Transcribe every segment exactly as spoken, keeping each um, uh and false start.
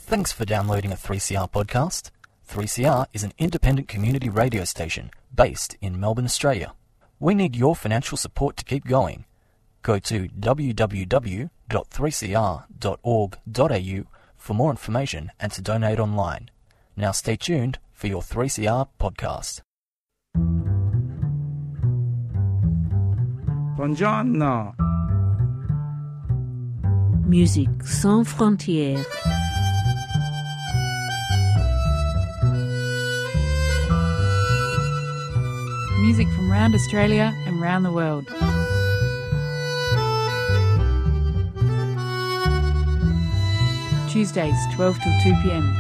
Thanks for downloading a three C R podcast. three C R is an independent community radio station based in Melbourne, Australia. We need your financial support to keep going. Go to w w w dot three c r dot org dot a u for more information and to donate online. Now stay tuned for your three C R podcast. Buongiorno. Musique sans frontières. Music from around Australia and around the world. Tuesdays, twelve till two p.m.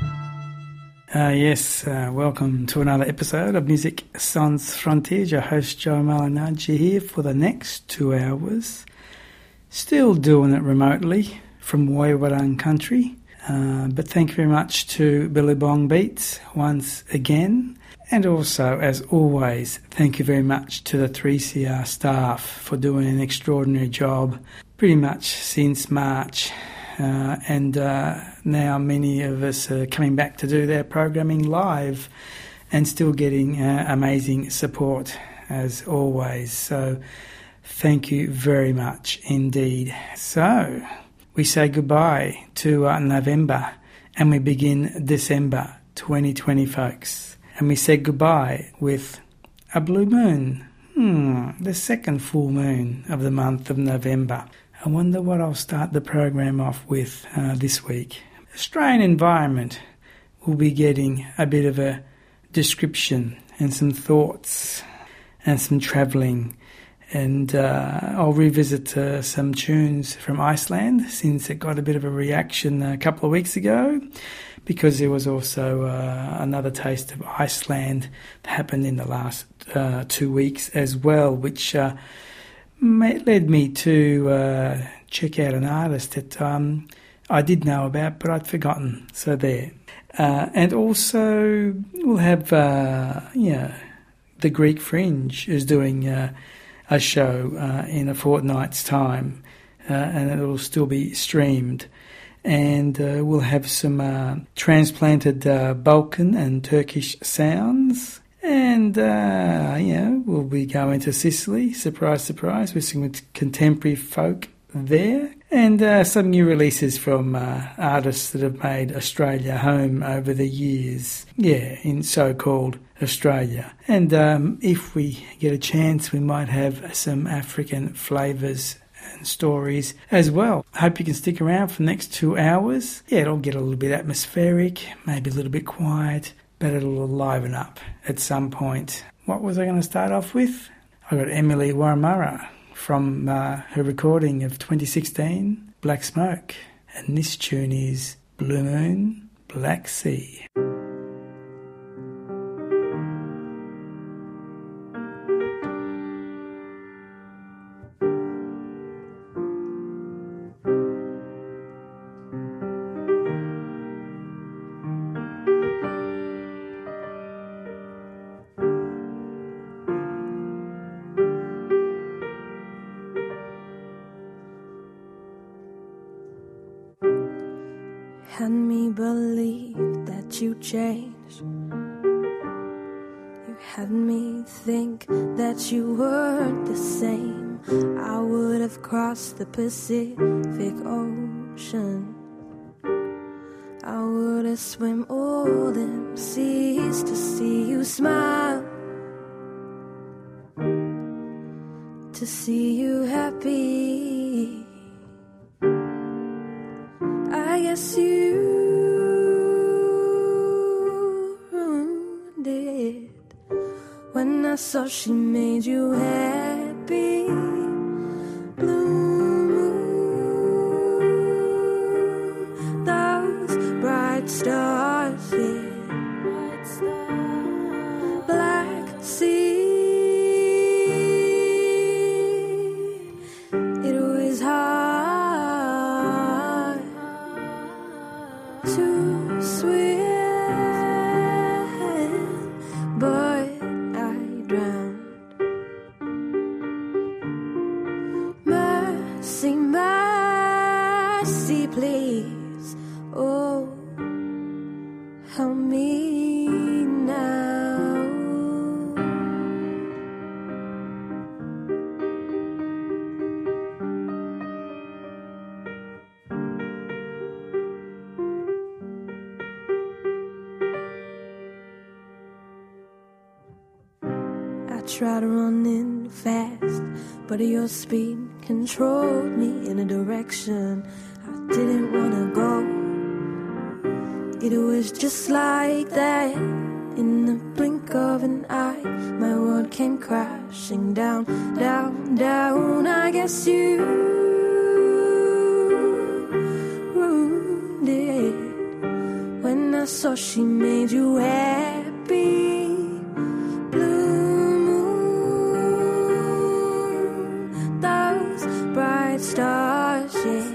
Uh, yes, uh, welcome to another episode of Music Sans Frontières. Your host Joe Malinaggi here for the next two hours. Still doing it remotely from Woiwurrung country. Uh, but thank you very much to Billabong Beats once again. And also, as always, thank you very much to the three C R staff for doing an extraordinary job pretty much since March. Uh, and uh, now many of us are coming back to do their programming live and still getting uh, amazing support as always. So thank you very much indeed. So we say goodbye to uh, November and we begin December twenty twenty, folks. And we said goodbye with a blue moon. Hmm, the second full moon of the month of November. I wonder what I'll start the program off with uh, this week. Australian environment. We'll be getting a bit of a description and some thoughts and some travelling. And uh, I'll revisit uh, some tunes from Iceland since it got a bit of a reaction a couple of weeks ago, because there was also uh, another taste of Iceland that happened in the last uh, two weeks as well, which uh, led me to uh, check out an artist that um, I did know about but I'd forgotten. So there. Uh, and also we'll have, uh, you know, the Greek Fringe is doing uh, a show uh, in a fortnight's time, uh, and it'll still be streamed. And uh, we'll have some uh, transplanted uh, Balkan and Turkish sounds. And, uh, you know, we'll be going to Sicily, surprise, surprise, with some contemporary folk there. And uh, some new releases from uh, artists that have made Australia home over the years. Yeah, in so-called Australia. And um, if we get a chance, we might have some African flavours and stories as well. I hope you can stick around for the next two hours. Yeah, it'll get a little bit atmospheric, maybe a little bit quiet, but it'll liven up at some point. What was I going to start off with? I got Emily Wurramara from uh, her recording of twenty sixteen, Black Smoke. And this tune is Blue Moon, Black Sea. Had me believe that you changed. You had me think that you weren't the same. I would have crossed the Pacific Ocean. I would have swum all them seas to see you smile, to see you happy. I guess you ruined it when I saw she made you happy. Blue moon, those bright stars, yeah. Black sea, it was hard to swim, but I drowned. Mercy, mercy, please, oh help me now. I tried running fast, but your speed controlled me in a direction I didn't wanna go. It was just like that, in the blink of an eye, my world came crashing down, down, down. I guess you ruined it when I saw she made you happy. Blue moon, those bright stars, yeah.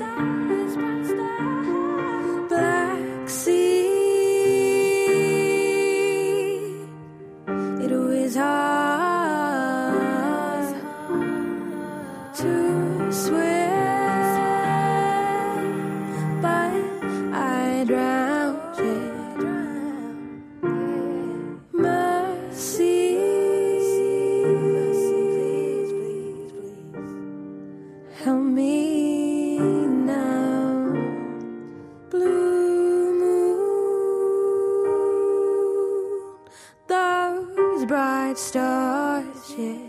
Black sea. Hard to swim, but I drowned, yeah. Mercy, please, please, please, help me now. Blue moon, those bright stars, yeah.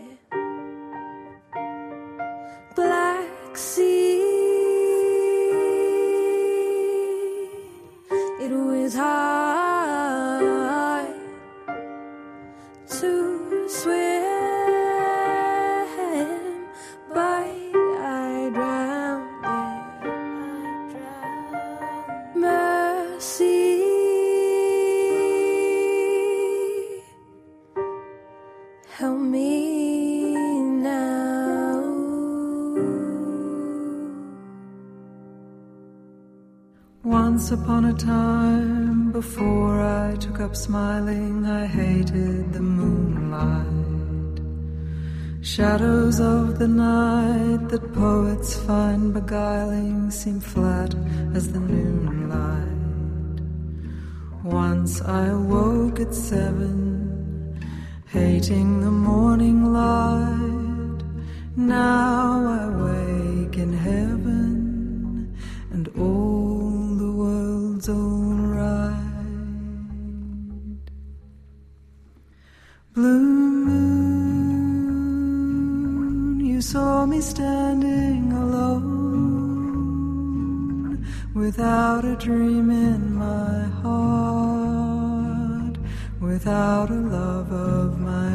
Black sea. It was hard to swim, but I drowned, yeah. Mercy, help me now. Once upon a time, before I took up smiling, I hated the moonlight. Shadows of the night that poets find beguiling seem flat as the noonlight. Once I awoke at seven, hating the morning light. Now I wake in heaven, and all the world's alright. Blue moon, you saw me standing alone, without a dream in my heart, without a love of my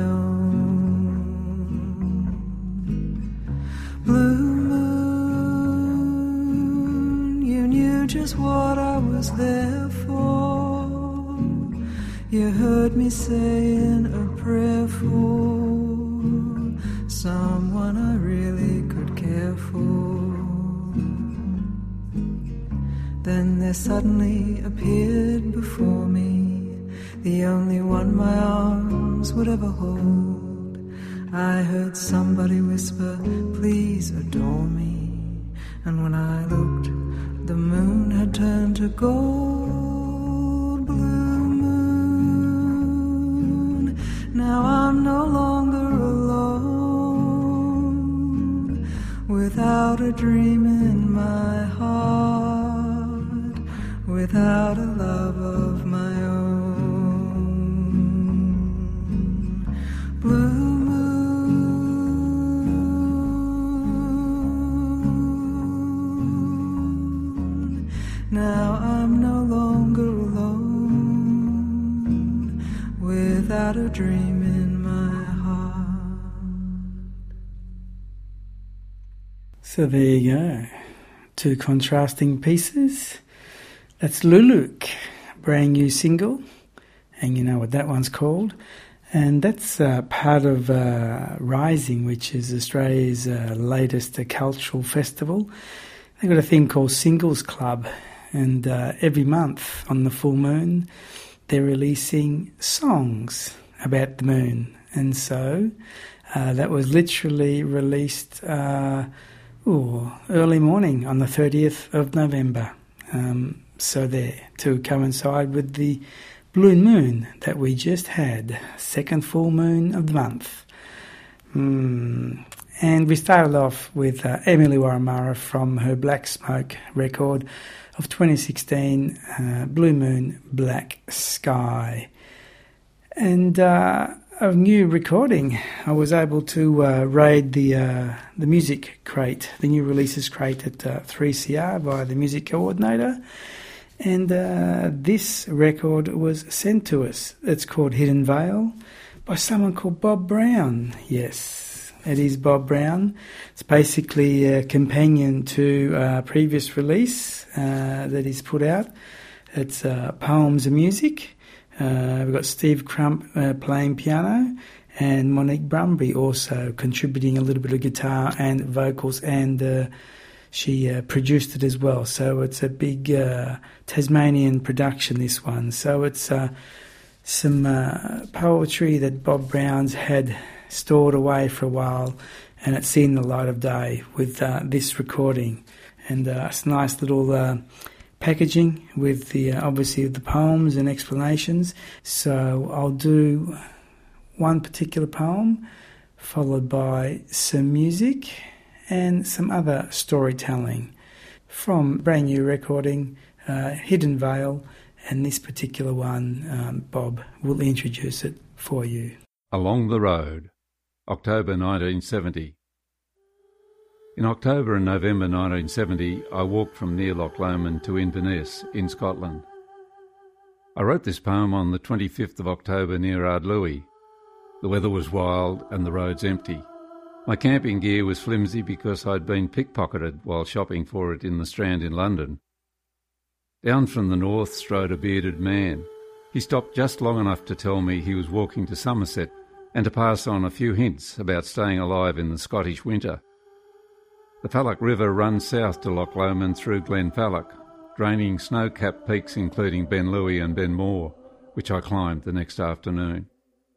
own. Blue moon, you knew just what I was there for. You heard me saying a prayer for someone I really could care for. Then there suddenly appeared before me the only one my arms would ever hold. I heard somebody whisper, please adore me. And when I looked, the moon had turned to gold. Blue moon, now I'm no longer alone, without a dream in my heart, without a love of my own. Blue moon, now I'm no longer alone, without a dream in my heart. So there you go. Two contrasting pieces. That's Luluk, brand new single, and you know what that one's called. And that's uh, part of uh, Rising, which is Australia's uh, latest uh, cultural festival. They've got a thing called Singles Club, and uh, every month on the full moon they're releasing songs about the moon. And so uh, that was literally released uh, ooh, early morning on the thirtieth of November. Um, so there, to coincide with the Blue Moon that we just had, second full moon of the month. Mm. And we started off with uh, Emily Waramara from her Black Smoke record of twenty sixteen, uh, Blue Moon, Black Sky. And uh, a new recording, I was able to uh, raid the uh, the music crate, the new releases crate at uh, three C R via the music coordinator. And uh, this record was sent to us. It's called Hidden Veil by someone called Bob Brown. Yes, it is Bob Brown. It's basically a companion to a previous release uh, that he's put out. It's uh, Poems and Music. Uh, we've got Steve Crump uh, playing piano and Monique Brumby also contributing a little bit of guitar and vocals, and uh, she uh, produced it as well. So it's a big uh, Tasmanian production, this one. So it's uh, some uh, poetry that Bob Brown's had stored away for a while, and it's seen the light of day with uh, this recording. And uh, it's a nice little Uh, packaging with the uh, obviously the poems and explanations. So I'll do one particular poem followed by some music and some other storytelling from brand new recording, uh, Hidden Veil, and this particular one, um, Bob will introduce it for you. Along the Road, October nineteen seventy. In October and November nineteen seventy, I walked from near Loch Lomond to Inverness in Scotland. I wrote this poem on the twenty-fifth of October near Ardlui. The weather was wild and the roads empty. My camping gear was flimsy because I'd been pickpocketed while shopping for it in the Strand in London. Down from the north strode a bearded man. He stopped just long enough to tell me he was walking to Somerset and to pass on a few hints about staying alive in the Scottish winter. The Fallock River runs south to Loch Lomond through Glenfalloch, draining snow-capped peaks including Ben Louis and Ben More, which I climbed the next afternoon.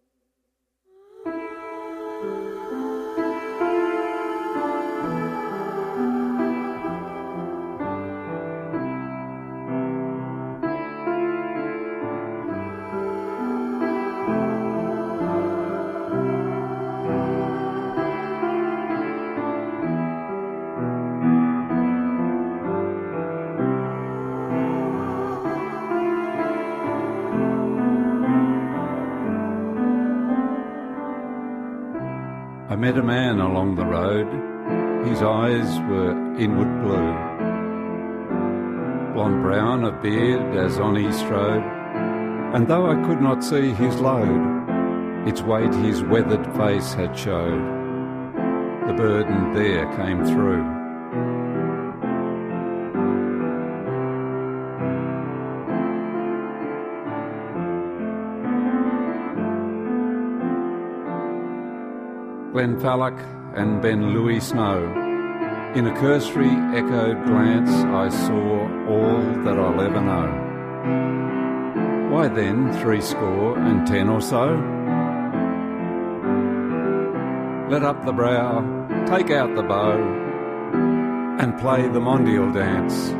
I met a man along the road. His eyes were inward blue, blonde brown of beard as on he strode, and though I could not see his load, its weight his weathered face had showed. The burden there came through. Glenfalloch and Ben Louis snow. In a cursory echoed glance I saw all that I'll ever know. Why then three score and ten or so? Let up the brow, take out the bow, and play the mondial dance.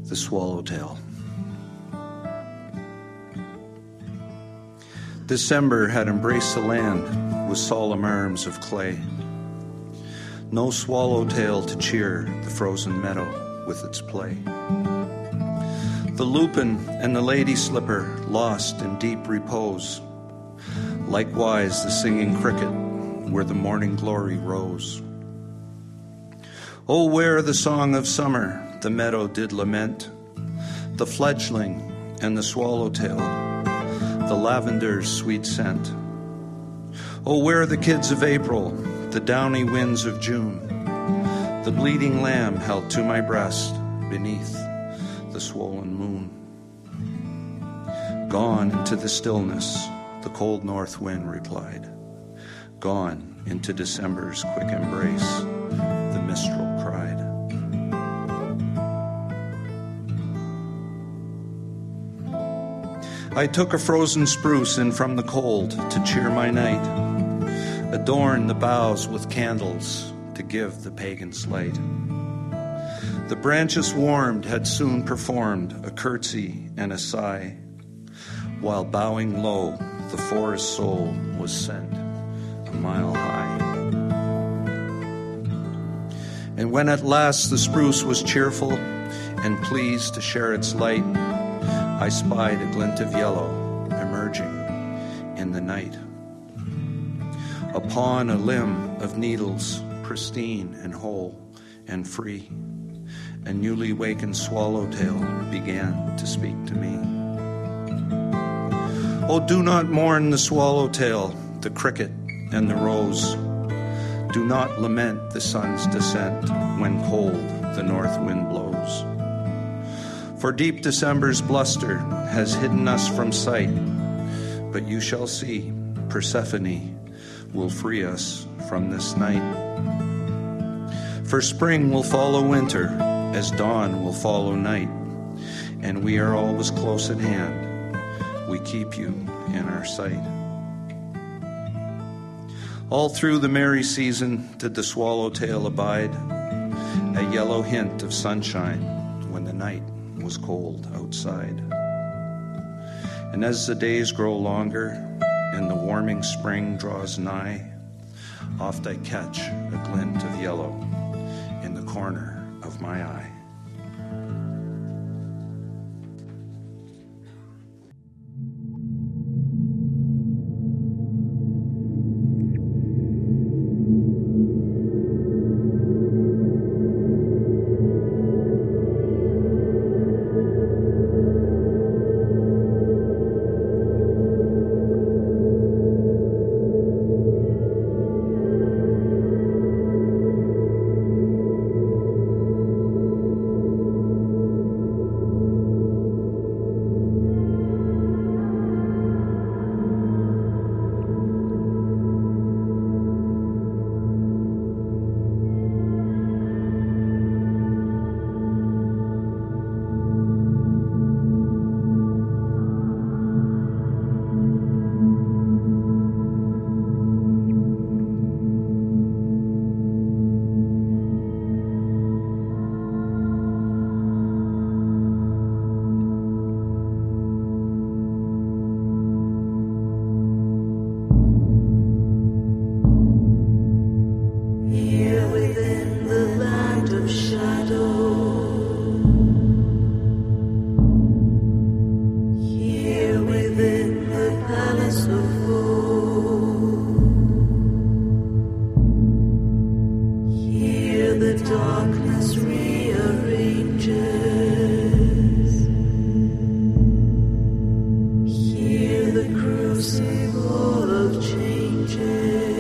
The Swallowtail. December had embraced the land with solemn arms of clay. No swallowtail to cheer the frozen meadow with its play. The lupin and the lady slipper lost in deep repose. Likewise the singing cricket where the morning glory rose. Oh, where the song of summer the meadow did lament, the fledgling and the swallowtail, the lavender's sweet scent. Oh, where the kids of April, the downy winds of June, the bleeding lamb held to my breast beneath the swollen moon. Gone into the stillness, the cold north wind replied. Gone into December's quick embrace, the mistral cried. I took a frozen spruce in from the cold to cheer my night, adorn the boughs with candles to give the pagans light. The branches warmed had soon performed a curtsy and a sigh, while bowing low the forest soul was sent a mile high. And when at last the spruce was cheerful and pleased to share its light, I spied a glint of yellow emerging in the night. Upon a limb of needles, pristine and whole and free, a newly wakened swallowtail began to speak to me. Oh, do not mourn the swallowtail, the cricket and the rose. Do not lament the sun's descent when cold the north wind blows. For deep December's bluster has hidden us from sight, but you shall see, Persephone will free us from this night. For spring will follow winter, as dawn will follow night, and we are always close at hand. We keep you in our sight. All through the merry season did the swallowtail abide, a yellow hint of sunshine when the night was cold outside. And as the days grow longer and the warming spring draws nigh, oft I catch a glint of yellow in the corner of my eye.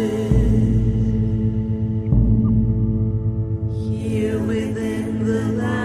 Here within the light.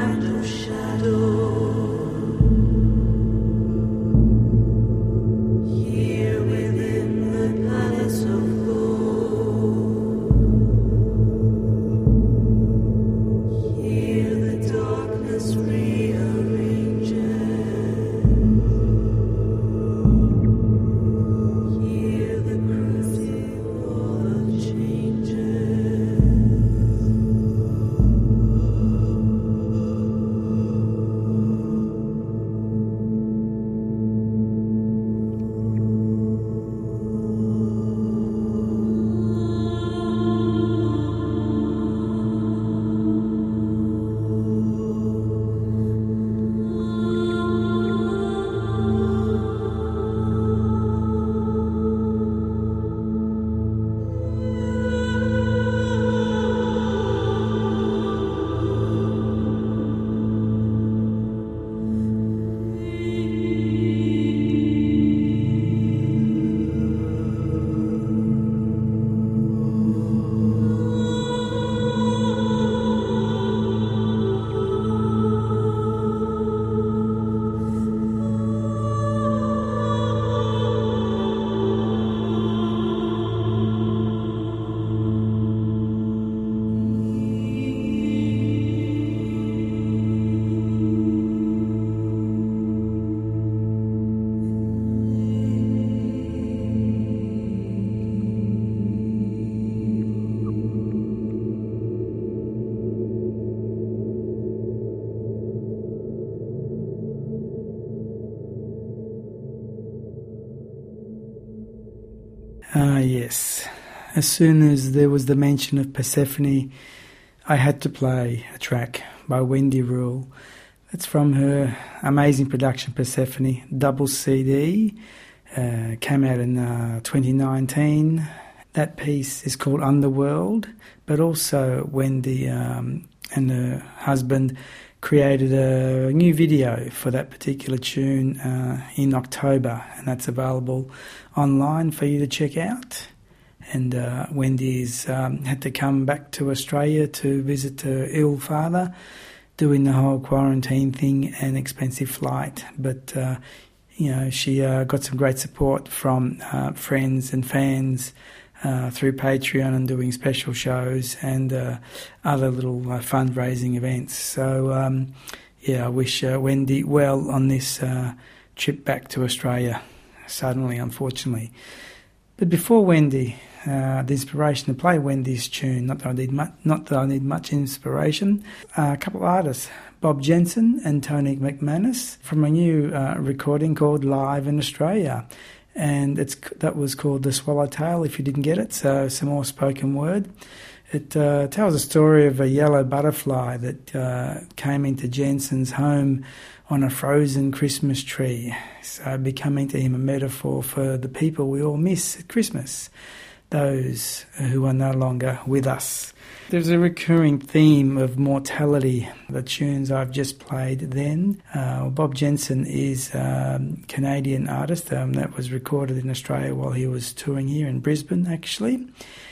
Ah, yes. As soon as there was the mention of Persephone, I had to play a track by Wendy Rule. It's from her amazing production Persephone, double C D, uh, came out in uh, twenty nineteen. That piece is called Underworld, but also Wendy um, and her husband created a new video for that particular tune uh, in October, and that's available online for you to check out. And uh, Wendy's um, had to come back to Australia to visit her ill father, doing the whole quarantine thing and expensive flight. But, uh, you know, she uh, got some great support from uh, friends and fans uh, through Patreon and doing special shows and uh, other little uh, fundraising events. So, um, yeah, I wish uh, Wendy well on this uh, trip back to Australia, suddenly, unfortunately. But before Wendy, uh, the inspiration to play Wendy's tune, not that I need much, not that I need much inspiration, uh, a couple of artists, Bob Jensen and Tony McManus, from a new uh, recording called Live in Australia. And it's that was called The Swallowtail, if you didn't get it, so some more spoken word. It uh, tells a story of a yellow butterfly that uh, came into Jensen's home on a frozen Christmas tree, so becoming to him a metaphor for the people we all miss at Christmas, those who are no longer with us. There's a recurring theme of mortality, the tunes I've just played then. Uh, Bob Jensen is a um, Canadian artist um, that was recorded in Australia while he was touring here in Brisbane, actually.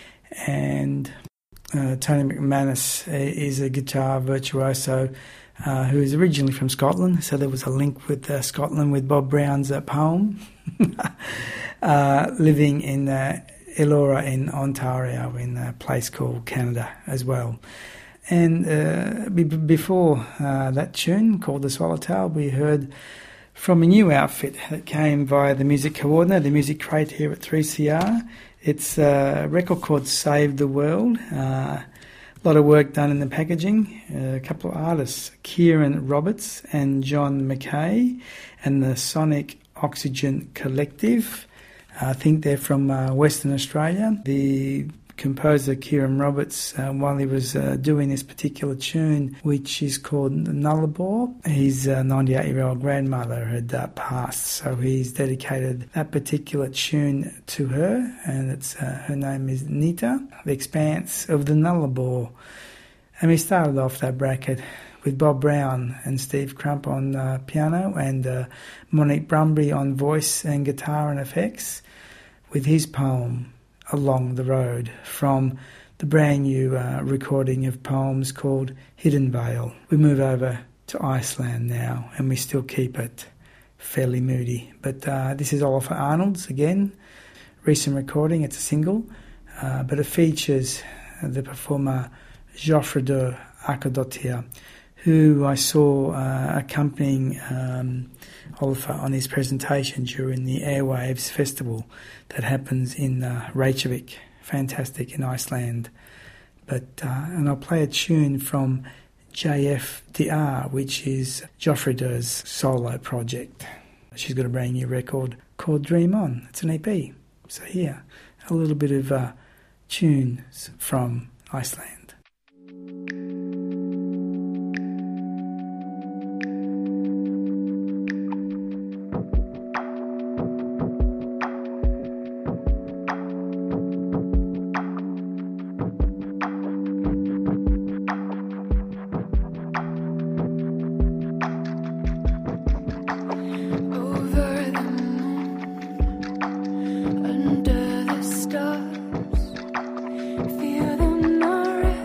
And uh, Tony McManus is a guitar virtuoso Uh, who is originally from Scotland, so there was a link with uh, Scotland with Bob Brown's uh, poem, uh, living in uh, Elora in Ontario, in a place called Canada as well. And uh, b- before uh, that tune called The Swallowtail, we heard from a new outfit that came via the music coordinator, the music crate here at three C R. It's a record called Save the World. Uh, A lot of work done in the packaging. Uh, a couple of artists, Kieran Roberts and John McKay, and the Sonic Oxygen Collective. I think they're from uh, Western Australia. The composer Kieran Roberts, uh, while he was uh, doing this particular tune, which is called Nullarbor, his uh, ninety-eight-year-old grandmother had uh, passed, so he's dedicated that particular tune to her, and it's uh, her name is Nita, The Expanse of the Nullarbor. And we started off that bracket with Bob Brown and Steve Crump on uh, piano and uh, Monique Brumby on voice and guitar and effects with his poem, Along the Road, from the brand new uh, recording of poems called Hidden Vale. We move over to Iceland now, and we still keep it fairly moody. But uh, this is Oliver Arnolds again, recent recording, it's a single, uh, but it features the performer Jofrida Akadottir, who I saw uh, accompanying um, Oliver on his presentation during the Airwaves Festival that happens in uh, Reykjavik, fantastic in Iceland. But uh, and I'll play a tune from J F D R, which is Jofrida's solo project. She's got a brand new record called Dream On. It's an E P. So here, a little bit of uh, tunes from Iceland. Under the stars, feel the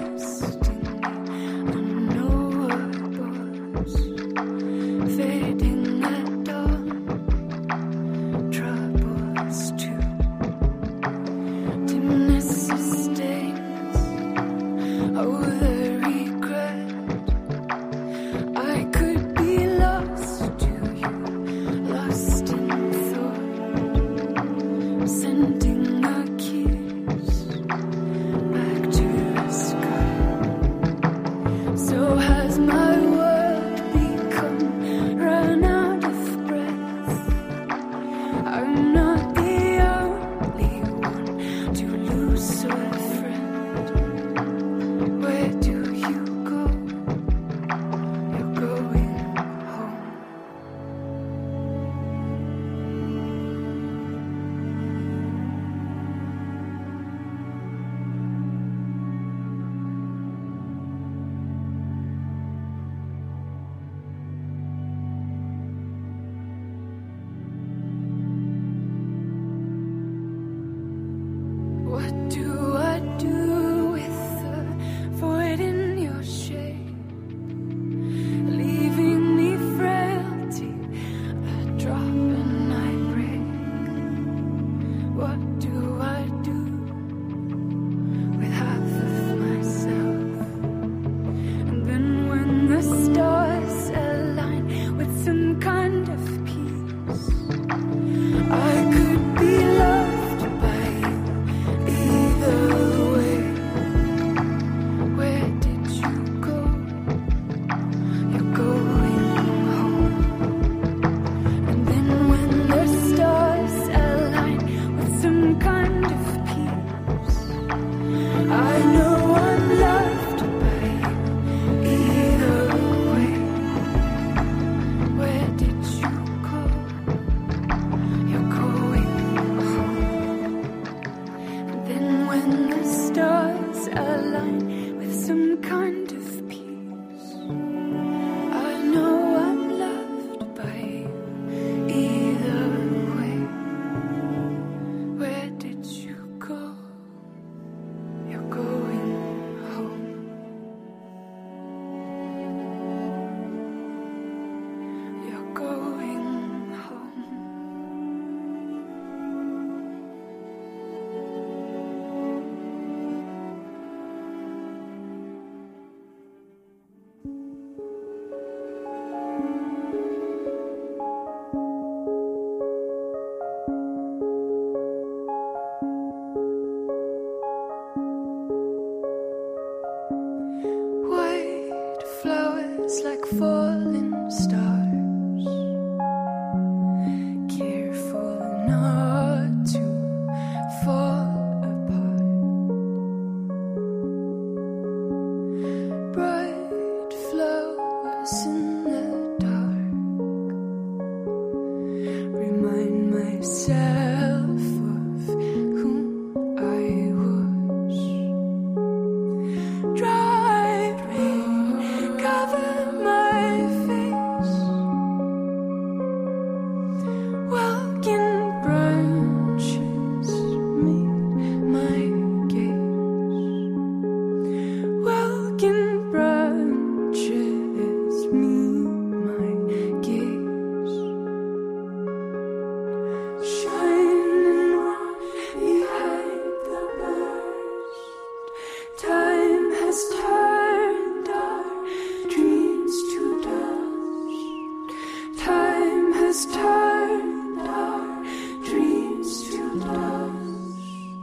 eyes like falling stars, careful not to fall apart. Bright flowers in the dark remind myself of who I was. Dry rain cover my face, welking branches meet my gaze, welking branches meet my gaze. Shining behind the burst, time has turned our dreams to dust. Time has turned our dreams to dust.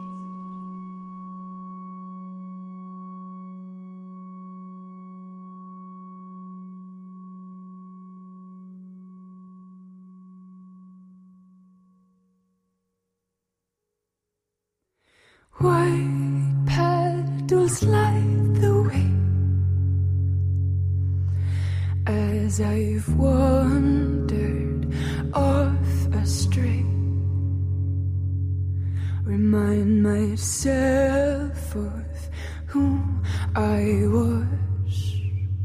White petals light the way as I've wandered off astray. Remind myself of who I was.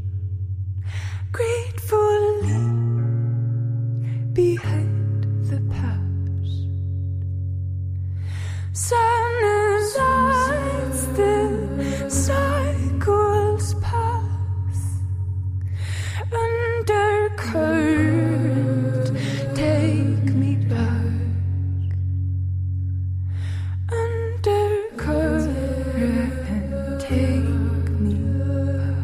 Gratefully behind the past, sun lights the cycle's path. Undercurrent, take me back. Undercurrent, take me back.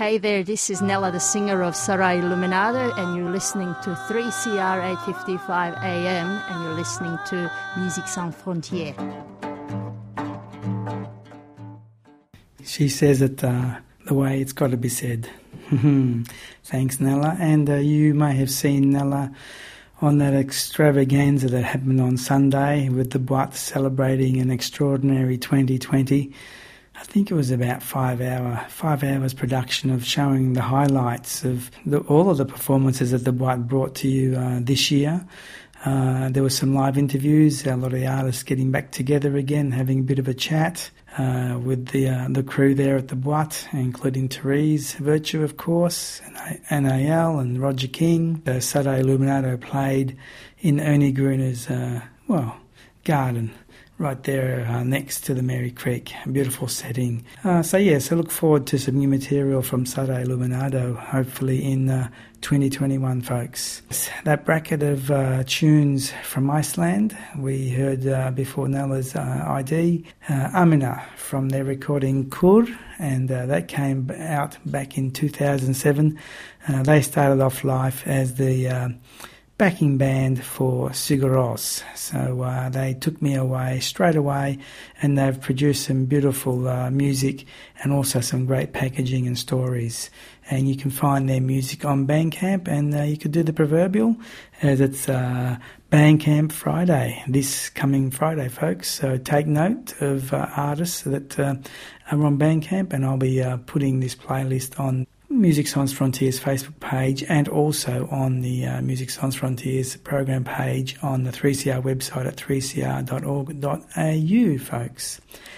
Hey there, this is Nella, the singer of Sarai Illuminato, and you're listening to three C R eight fifty-five A M, and you're listening to Musique Sans Frontières. She says it uh, the way it's got to be said. Thanks, Nella. And uh, you may have seen Nella on that extravaganza that happened on Sunday with the Boîte celebrating an extraordinary twenty twenty. I think it was about five hour, five hours production of showing the highlights of the, all of the performances that the Boîte brought to you uh, this year. Uh, there were some live interviews, a lot of the artists getting back together again, having a bit of a chat uh, with the uh, the crew there at the Boîte, including Therese Virtue, of course, and A L and Roger King. The Saturday Illuminato played in Ernie Gruner's, uh, well, garden, right there uh, next to the Mary Creek. A beautiful setting. Uh, so, yes, I look forward to some new material from Saturday Illuminato, hopefully in uh, twenty twenty-one, folks. That bracket of uh, tunes from Iceland, we heard uh, before Nella's uh, I D, uh, Amina from their recording Kur, and uh, that came out back in two thousand seven. Uh, they started off life as the Uh, backing band for Sigur Rós. So uh, they took me away straight away, and they've produced some beautiful uh, music and also some great packaging and stories. And you can find their music on Bandcamp, and uh, you could do the proverbial, as it's uh, Bandcamp Friday, this coming Friday, folks. So take note of uh, artists that uh, are on Bandcamp, and I'll be uh, putting this playlist on Musique Sans Frontières Facebook page, and also on the uh, Musique Sans Frontières program page on the three C R website at three c r dot org dot a u, folks.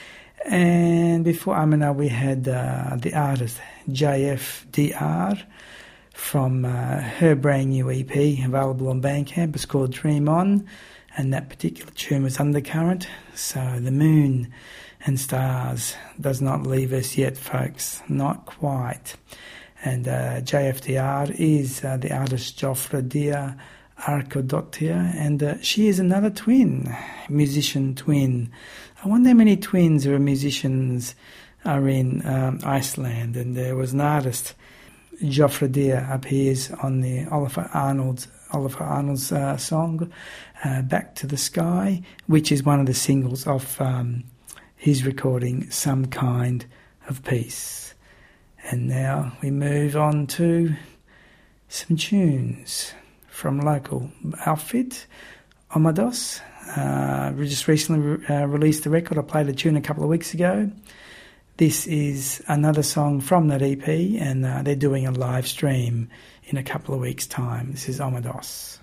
And before Amina, we had uh, the artist J F D R from uh, her brand new E P available on Bandcamp. It's called Dream On, and that particular tune was Undercurrent. So the moon and stars does not leave us yet, folks, not quite. And uh, J F D R is uh, the artist Jofradia Arkodottir, and uh, she is another twin, musician twin. I wonder how many twins or musicians are in um, Iceland. And there was an artist, Jofradia, appears on the Oliver Arnold's Oliver Arnold's uh, song uh, "Back to the Sky," which is one of the singles of um, his recording "Some Kind of Peace." And now we move on to some tunes from local outfit, Omados. Uh, we just recently re- uh, released the record. I played a tune a couple of weeks ago. This is another song from that E P, and uh, they're doing a live stream in a couple of weeks' time. This is Omados.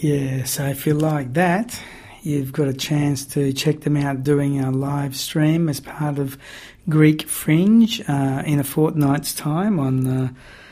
Yeah, so if you like that, you've got a chance to check them out doing a live stream as part of Greek Fringe uh, in a fortnight's time on uh,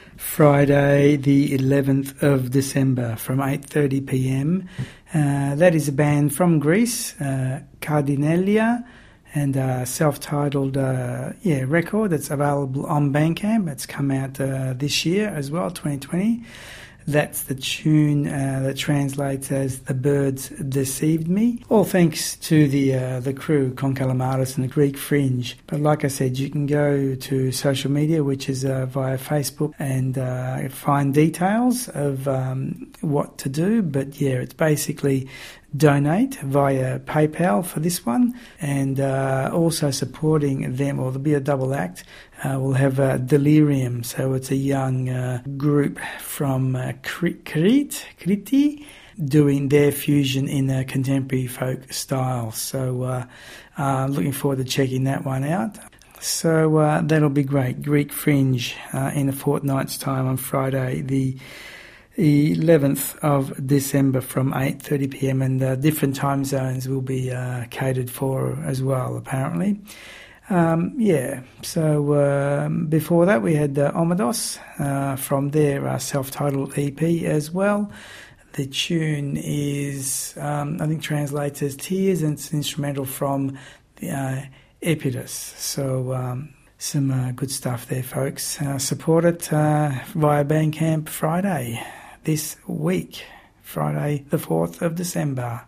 Friday the eleventh of December from eight thirty p m. Uh, that is a band from Greece, uh, Cardinelia, and a self-titled uh, yeah record that's available on Bandcamp. It's come out uh, this year as well, twenty twenty. That's the tune uh, that translates as "The Birds Deceived Me." All thanks to the uh, the crew, Con Calamaris and the Greek Fringe. But like I said, you can go to social media, which is uh, via Facebook, and uh, find details of um, what to do. But yeah, it's basically donate via PayPal for this one, and uh, also supporting them, or there'll be a double act. Uh, we'll have uh, Delirium, so it's a young uh, group from uh, Crete, Crete, doing their fusion in a contemporary folk style. So uh, uh, looking forward to checking that one out. So uh, that'll be great. Greek Fringe uh, in a fortnight's time on Friday, the eleventh of December from eight thirty p m, and uh, different time zones will be uh, catered for as well, apparently. Um, yeah, so um, before that we had uh, Omedos uh, from their uh, self-titled E P as well. The tune is, um, I think, translates as Tears, and it's an instrumental from the, uh, Epidus. So um, some uh, good stuff there, folks. Uh, support it uh, via Bandcamp Friday this week, Friday the fourth of December.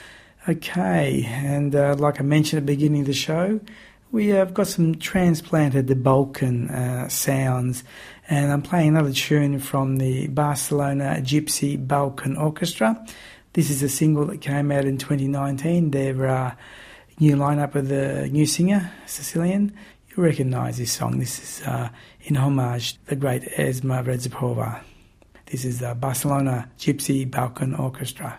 Okay, and uh, like I mentioned at the beginning of the show, we have got some transplanted the Balkan uh, sounds, and I'm playing another tune from the Barcelona Gypsy Balkan Orchestra. This is a single that came out in twenty nineteen. Their uh, new lineup of the new singer, Sicilian. You'll recognise this song. This is uh, in homage to the great Esma Redzepova. This is the Barcelona Gypsy Balkan Orchestra.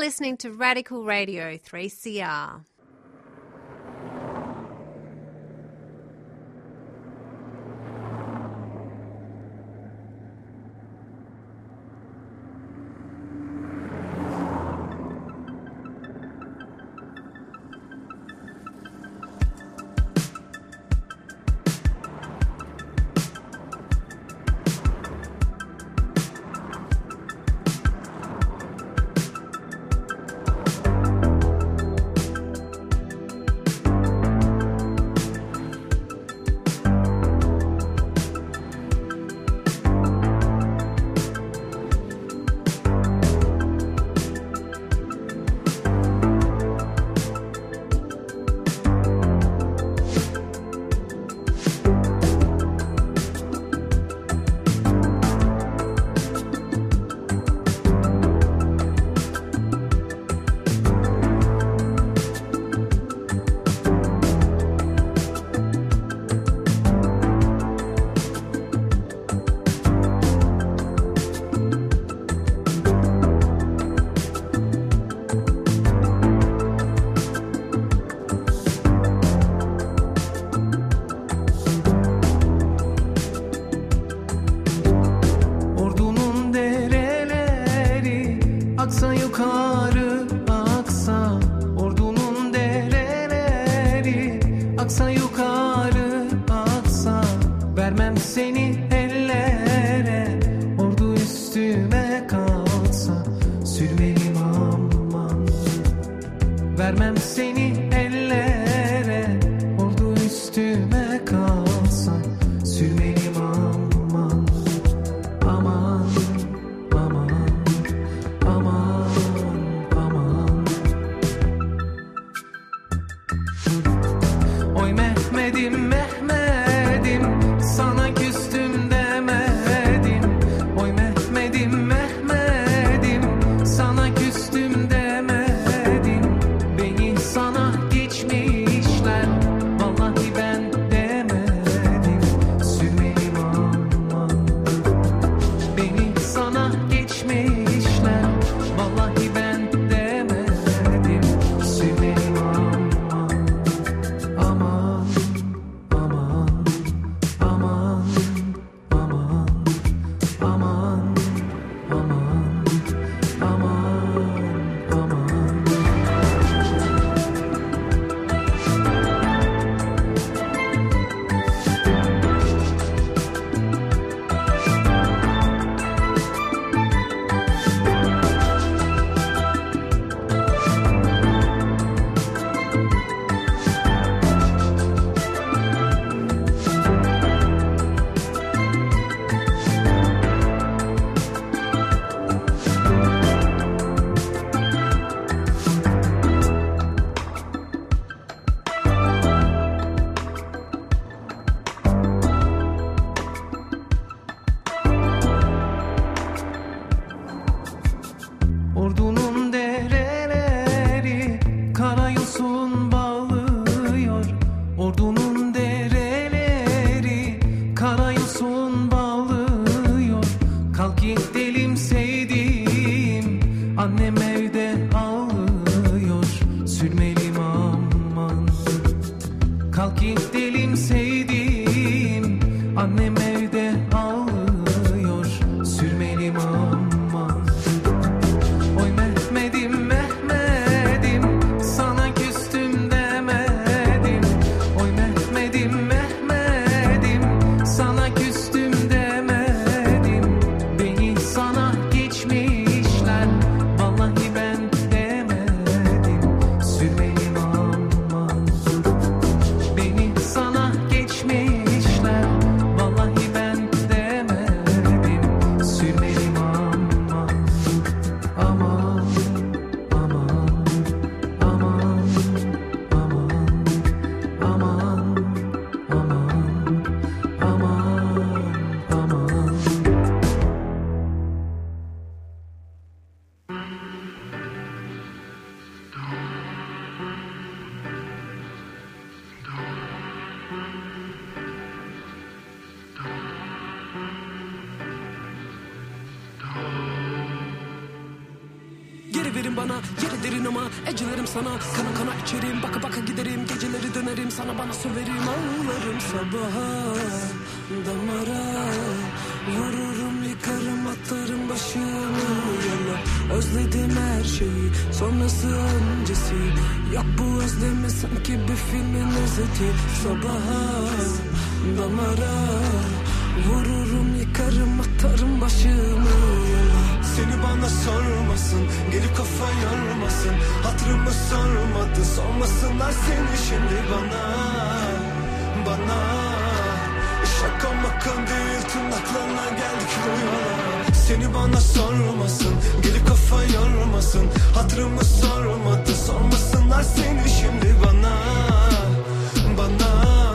listening to Radical Radio three C R. verin bana. Yeri derin ama ecelerim sana. Kana kana içerim, baka baka giderim. Geceleri dönerim sana, bana söverim. Ağlarım sabaha, damara. Vururum, yıkarım, atarım başımı yola. Özledim her şeyi, sonrası öncesi. Yok bu özlemi sanki bir filmin özeti. Sabaha, damara. Vururum, yıkarım, atarım başımı yola. Seni bana sormasın, gelip kafa yormasın. Hatırımı sormadı, sormasınlar seni şimdi bana. Bana şaka makam değil, tırnaklarına geldik bu yola. Seni bana sormasın, gelip kafa yormasın. Hatırımı sormadı, sormasınlar seni şimdi bana. Bana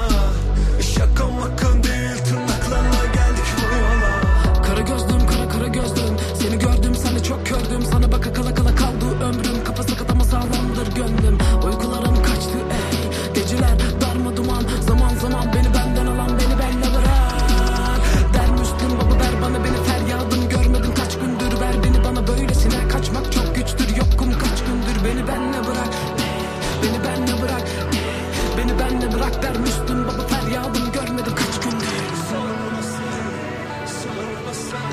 şaka makam değil, tırnaklarına geldik bu yola. Kara gözlüm, kara kara gözlüm. Seni gördüm, seni çok gördüm. Sana baka kala kala kaldı ömrüm. Kafası katama sağlamdır gönlüm. Uykularım kaçtı ey. Geceler darma duman. Zaman zaman beni benden alan, beni benle bırak. Der Müslüm baba ver bana beni, feryadım görmedim kaç gündür. Ver beni bana böylesine, kaçmak çok güçtür. Yokum kaç gündür, beni benle bırak. Beni benle bırak. Beni benle bırak der Müslüm baba, feryadım görmedim kaç gündür. Sormasın, sormasın,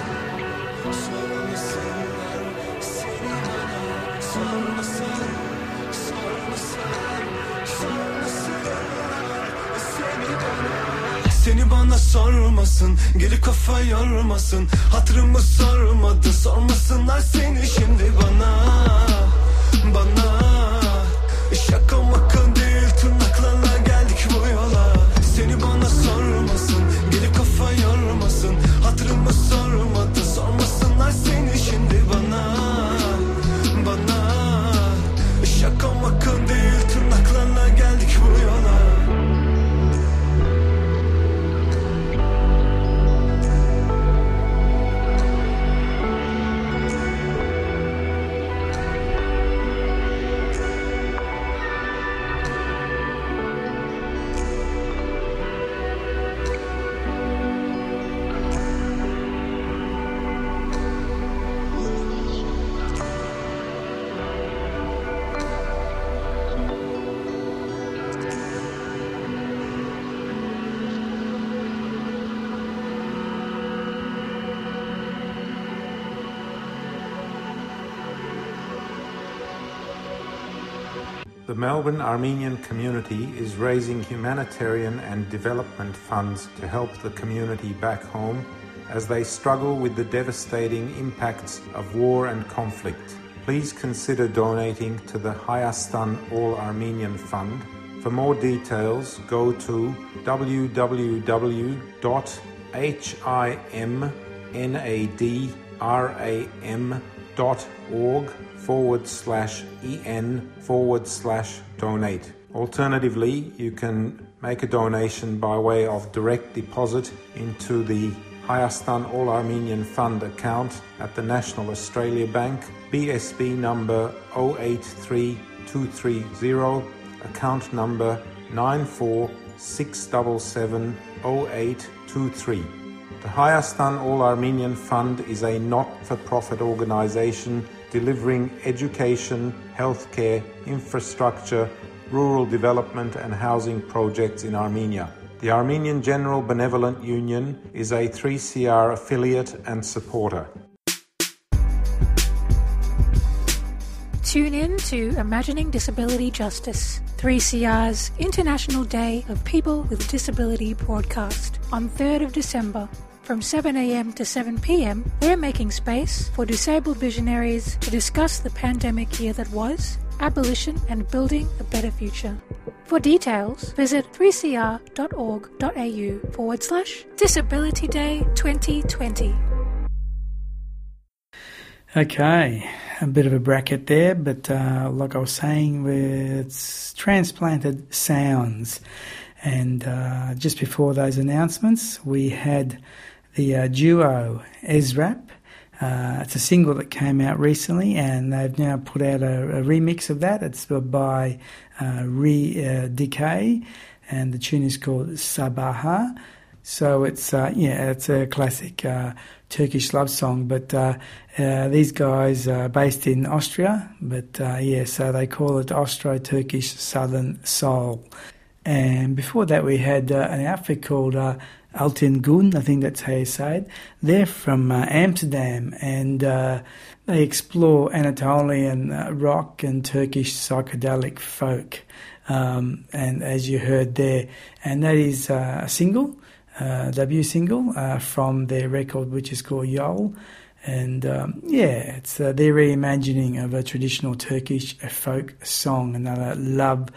sormasınlar seni bana. Sormasın, sormasın, sormasınlar seni bana. Seni bana sormasın, gelip kafa yormasın. Hatırımı sormadı, sormasınlar seni şimdi bana. Bana şaka maka değil, tırnaklarla geldik bu yola. Seni bana sormasın, gelip kafa yormasın. Hatırımı sormadı, sormasınlar seni şimdi bana. Bana şaka maka değil, tırnaklarla geldik bu yola. The Melbourne Armenian community is raising humanitarian and development funds to help the community back home as they struggle with the devastating impacts of war and conflict. Please consider donating to the Hayastan All Armenian Fund. For more details, go to w w w dot himnadram dot org forward slash en forward slash donate. Alternatively, you can make a donation by way of direct deposit into the Hayastan All Armenian Fund account at the National Australia Bank, B S B number zero eight three two three zero, account number nine four six seven seven zero eight two three. The Hayastan All Armenian Fund is a not-for-profit organisation delivering education, healthcare, infrastructure, rural development and housing projects in Armenia. The Armenian General Benevolent Union is a three C R affiliate and supporter. Tune in to Imagining Disability Justice, three C R's International Day of People with Disability broadcast on third of December. From seven a.m. to seven p.m, we're making space for disabled visionaries to discuss the pandemic year that was, abolition and building a better future. For details, visit three c r dot org dot a u forward slash Disability Day twenty twenty. Okay, a bit of a bracket there, but uh, like I was saying, it's transplanted sounds. And uh, just before those announcements, we had the uh, duo Ezrap. Uh, it's a single that came out recently, and they've now put out a, a remix of that. It's by uh, Re uh, Decay, and the tune is called Sabaha. So it's, uh, yeah, it's a classic uh, Turkish love song. But uh, uh, these guys are based in Austria. But, uh, yeah, so they call it Austro-Turkish Southern Soul. And before that we had uh, an outfit called uh, Altın Gün, I think that's how you say it. They're from uh, Amsterdam, and uh, they explore Anatolian uh, rock and Turkish psychedelic folk. Um, and as you heard there, and that is uh, a single, uh, debut single uh, from their record, which is called Yol. And um, yeah, it's uh, their reimagining of a traditional Turkish folk song, another love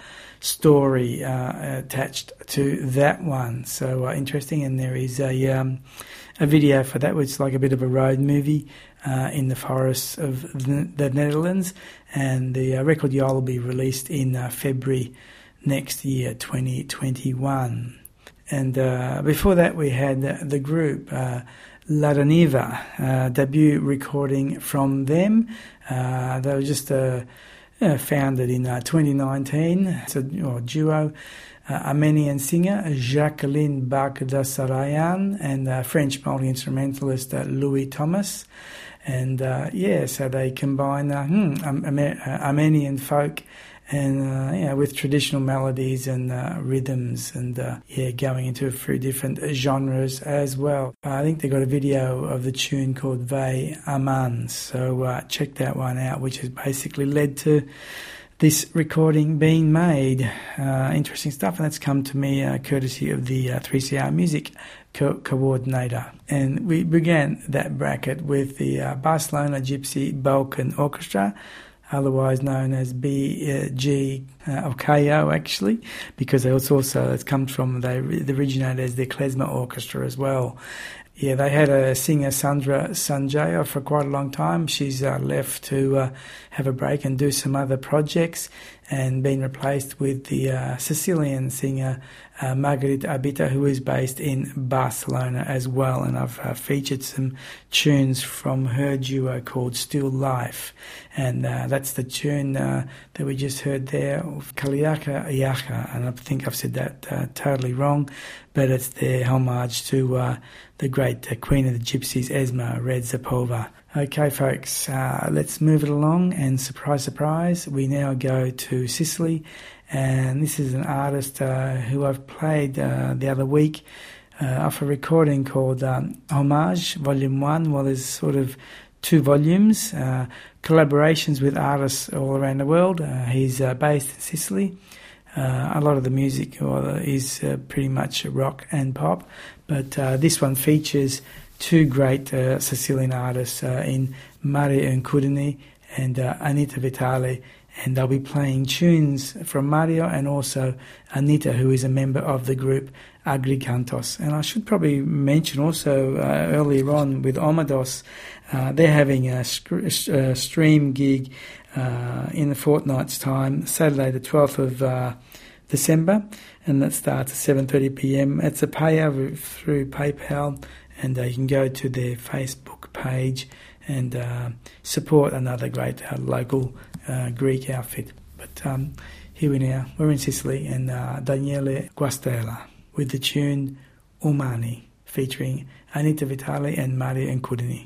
story uh, attached to that one. So uh, interesting, and there is a um, a video for that, which is like a bit of a road movie uh, in the forests of the, the Netherlands, and the uh, record Yol will be released in uh, February next year, twenty twenty-one. And uh, before that we had the, the group uh, La Daniva, uh, debut recording from them. Uh, they were just a Uh, founded in uh, twenty nineteen. It's a or duo, uh, Armenian singer Jacqueline Bagdasaryan and uh, French multi-instrumentalist uh, Louis Thomas. And uh, yeah, so they combine uh, hmm, Amer- uh, Armenian folk and uh, yeah, with traditional melodies and uh, rhythms, and uh, yeah, going into a few different genres as well. Uh, I think they got a video of the tune called Vey Aman, so uh, check that one out, which has basically led to this recording being made. Uh, interesting stuff, and that's come to me uh, courtesy of the uh, three C R Music co- Coordinator. And we began that bracket with the uh, Barcelona Gypsy Balkan Orchestra, otherwise known as B G uh, or K O actually, because it's also, it comes from, they, they originated as the Klezmer Orchestra as well. Yeah, they had a singer, Sandra Sanjaya, for quite a long time. She's uh, left to uh, have a break and do some other projects, and been replaced with the uh, Sicilian singer uh, Margarita Abita, who is based in Barcelona as well. And I've uh, featured some tunes from her duo called Still Life. And uh, that's the tune uh, that we just heard there, of Kaliaka Yaka. And I think I've said that uh, totally wrong, but it's their homage to uh, the great uh, Queen of the Gypsies, Esma Redzepova. Okay, folks, uh, let's move it along, and surprise, surprise, we now go to Sicily, and this is an artist uh, who I've played uh, the other week uh, off a recording called um, Homage, Volume one. Well, there's sort of two volumes, uh, collaborations with artists all around the world. Uh, he's uh, based in Sicily. Uh, a lot of the music uh, is uh, pretty much rock and pop, but uh, this one features two great uh, Sicilian artists uh, in Mario Incudini and uh, Anita Vitale, and they'll be playing tunes from Mario and also Anita, who is a member of the group Agricantos. And I should probably mention also uh, earlier on with Omados, uh, they're having a, sc- a stream gig uh, in a fortnight's time, Saturday the twelfth of uh, December, and that starts at seven thirty p.m. It's a payout through PayPal, and uh, you can go to their Facebook page and uh, support another great uh, local uh, Greek outfit. But um, here we now, we're in Sicily, and uh, Daniele Guastella with the tune Umani, featuring Anita Vitale and Mario Incudini.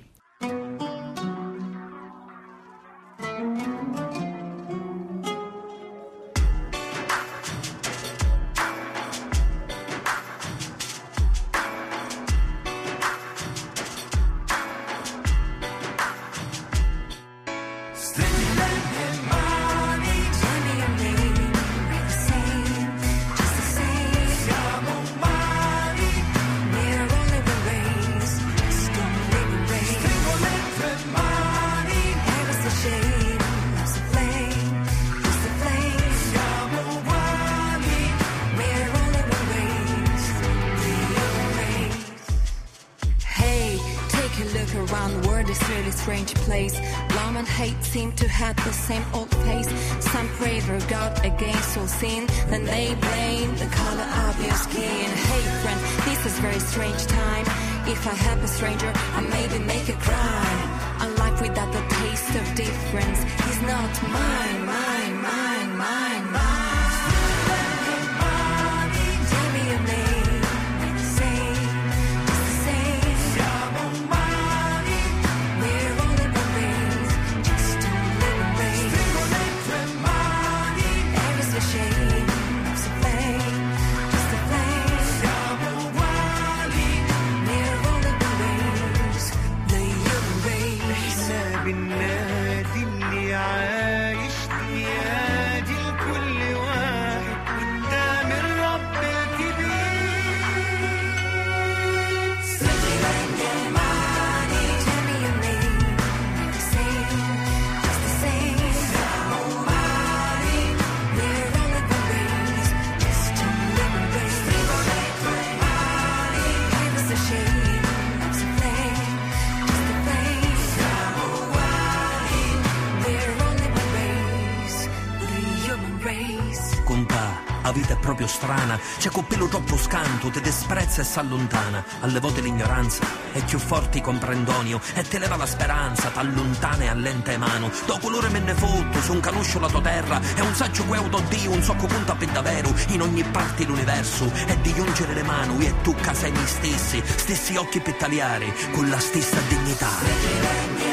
Say vita è proprio strana, c'è col pelo troppo scanto, te desprezza e s'allontana. Alle volte l'ignoranza è più forte comprendonio e te leva la speranza, t'allontana e allenta mano. Do colore me ne fotto, su un canuscio la tua terra, è un saggio que Dio, un socco punta per davvero, in ogni parte l'universo, è di giungere le mani e tu sei gli stessi, stessi occhi per tagliare, con la stessa dignità.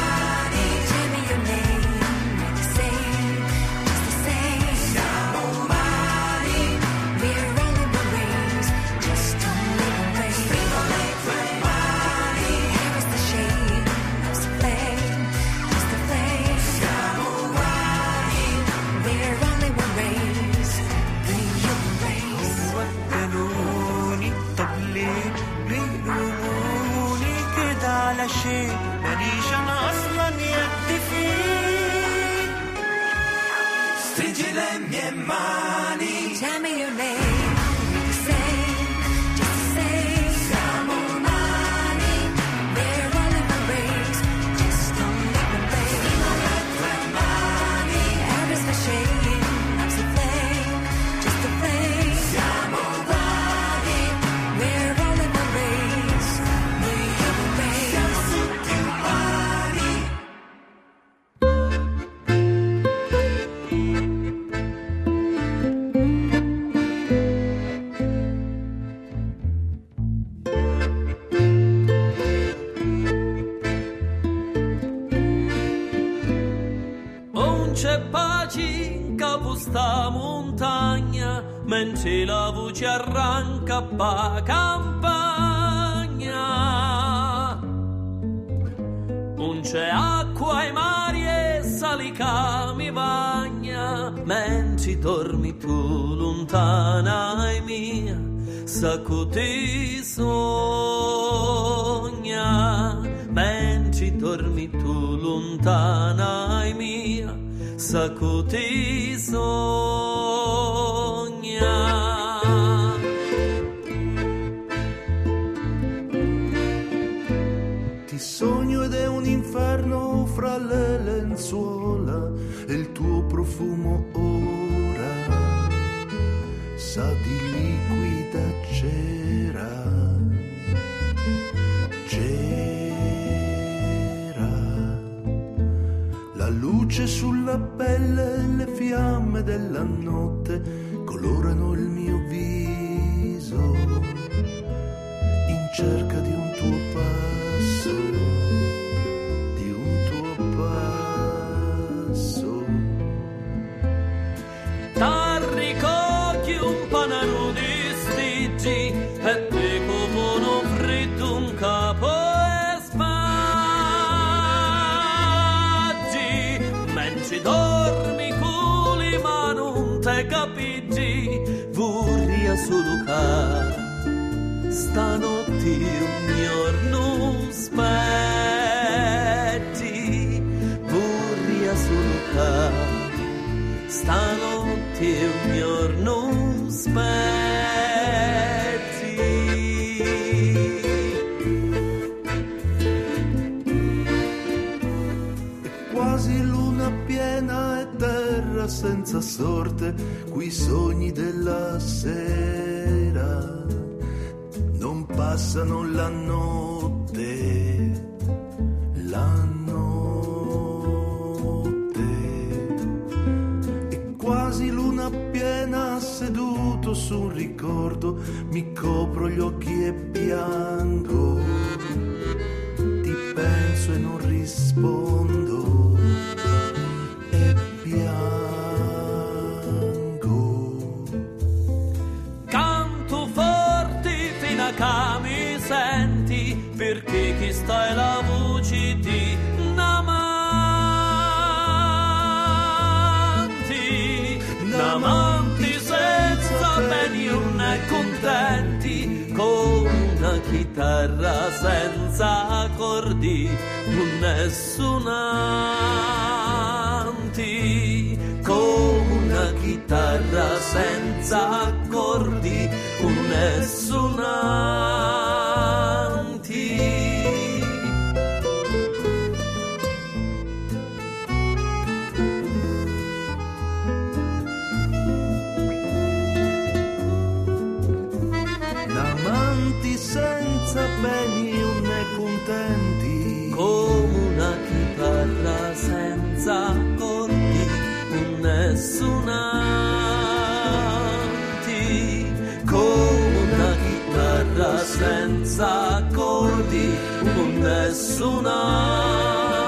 Stringi le mie mani. Tell me your name. Say, just say. Siamo umani. We're all in the race. Just don't make me play. Stringo le tue mani. Air is the shade. I'm the flame. Just a flame. Siamo umani. We're all in the race. The human race. Siamo tutti umani. C'è pace in capo sta montagna, mentre la voce arranca pa campagna. Non c'è acqua e mari e salica mi bagna, mentre dormi tu lontana e mia, sacco ti sogna. Mentre dormi tu lontana e mia, sacco ti sogna. Ti sogno ed è un inferno fra le lenzuola e il tuo profumo ora sa di liquida cera. La luce sulla pelle e le fiamme della notte colorano il mio viso in cerca di un tuo passo, di un tuo passo. T'arricogli un panaro di stigi e te comono freddo un capo. Dormi culi ma non te capisci, vorria solo ca stanotte un giorno aspetti, vorria solo ca stanotte un giorno aspetti. E quasi luna piena e terra senza sorte, quei sogni della sera non passano la notte, la notte. E quasi luna piena seduto su un ricordo, mi copro gli occhi e piango, ti penso e non rispondo. Canto forte fino a che mi senti, perché chi sta è la voce di Namanti, Namanti senza beni non contenti, con una chitarra senza accordi, non è suonanti, con una chitarra senza accordi, non è suonanti. spegni un ne contenti, come una chitarra senza accordi, un nessonanti, come una chitarra senza accordi, un nessonanti.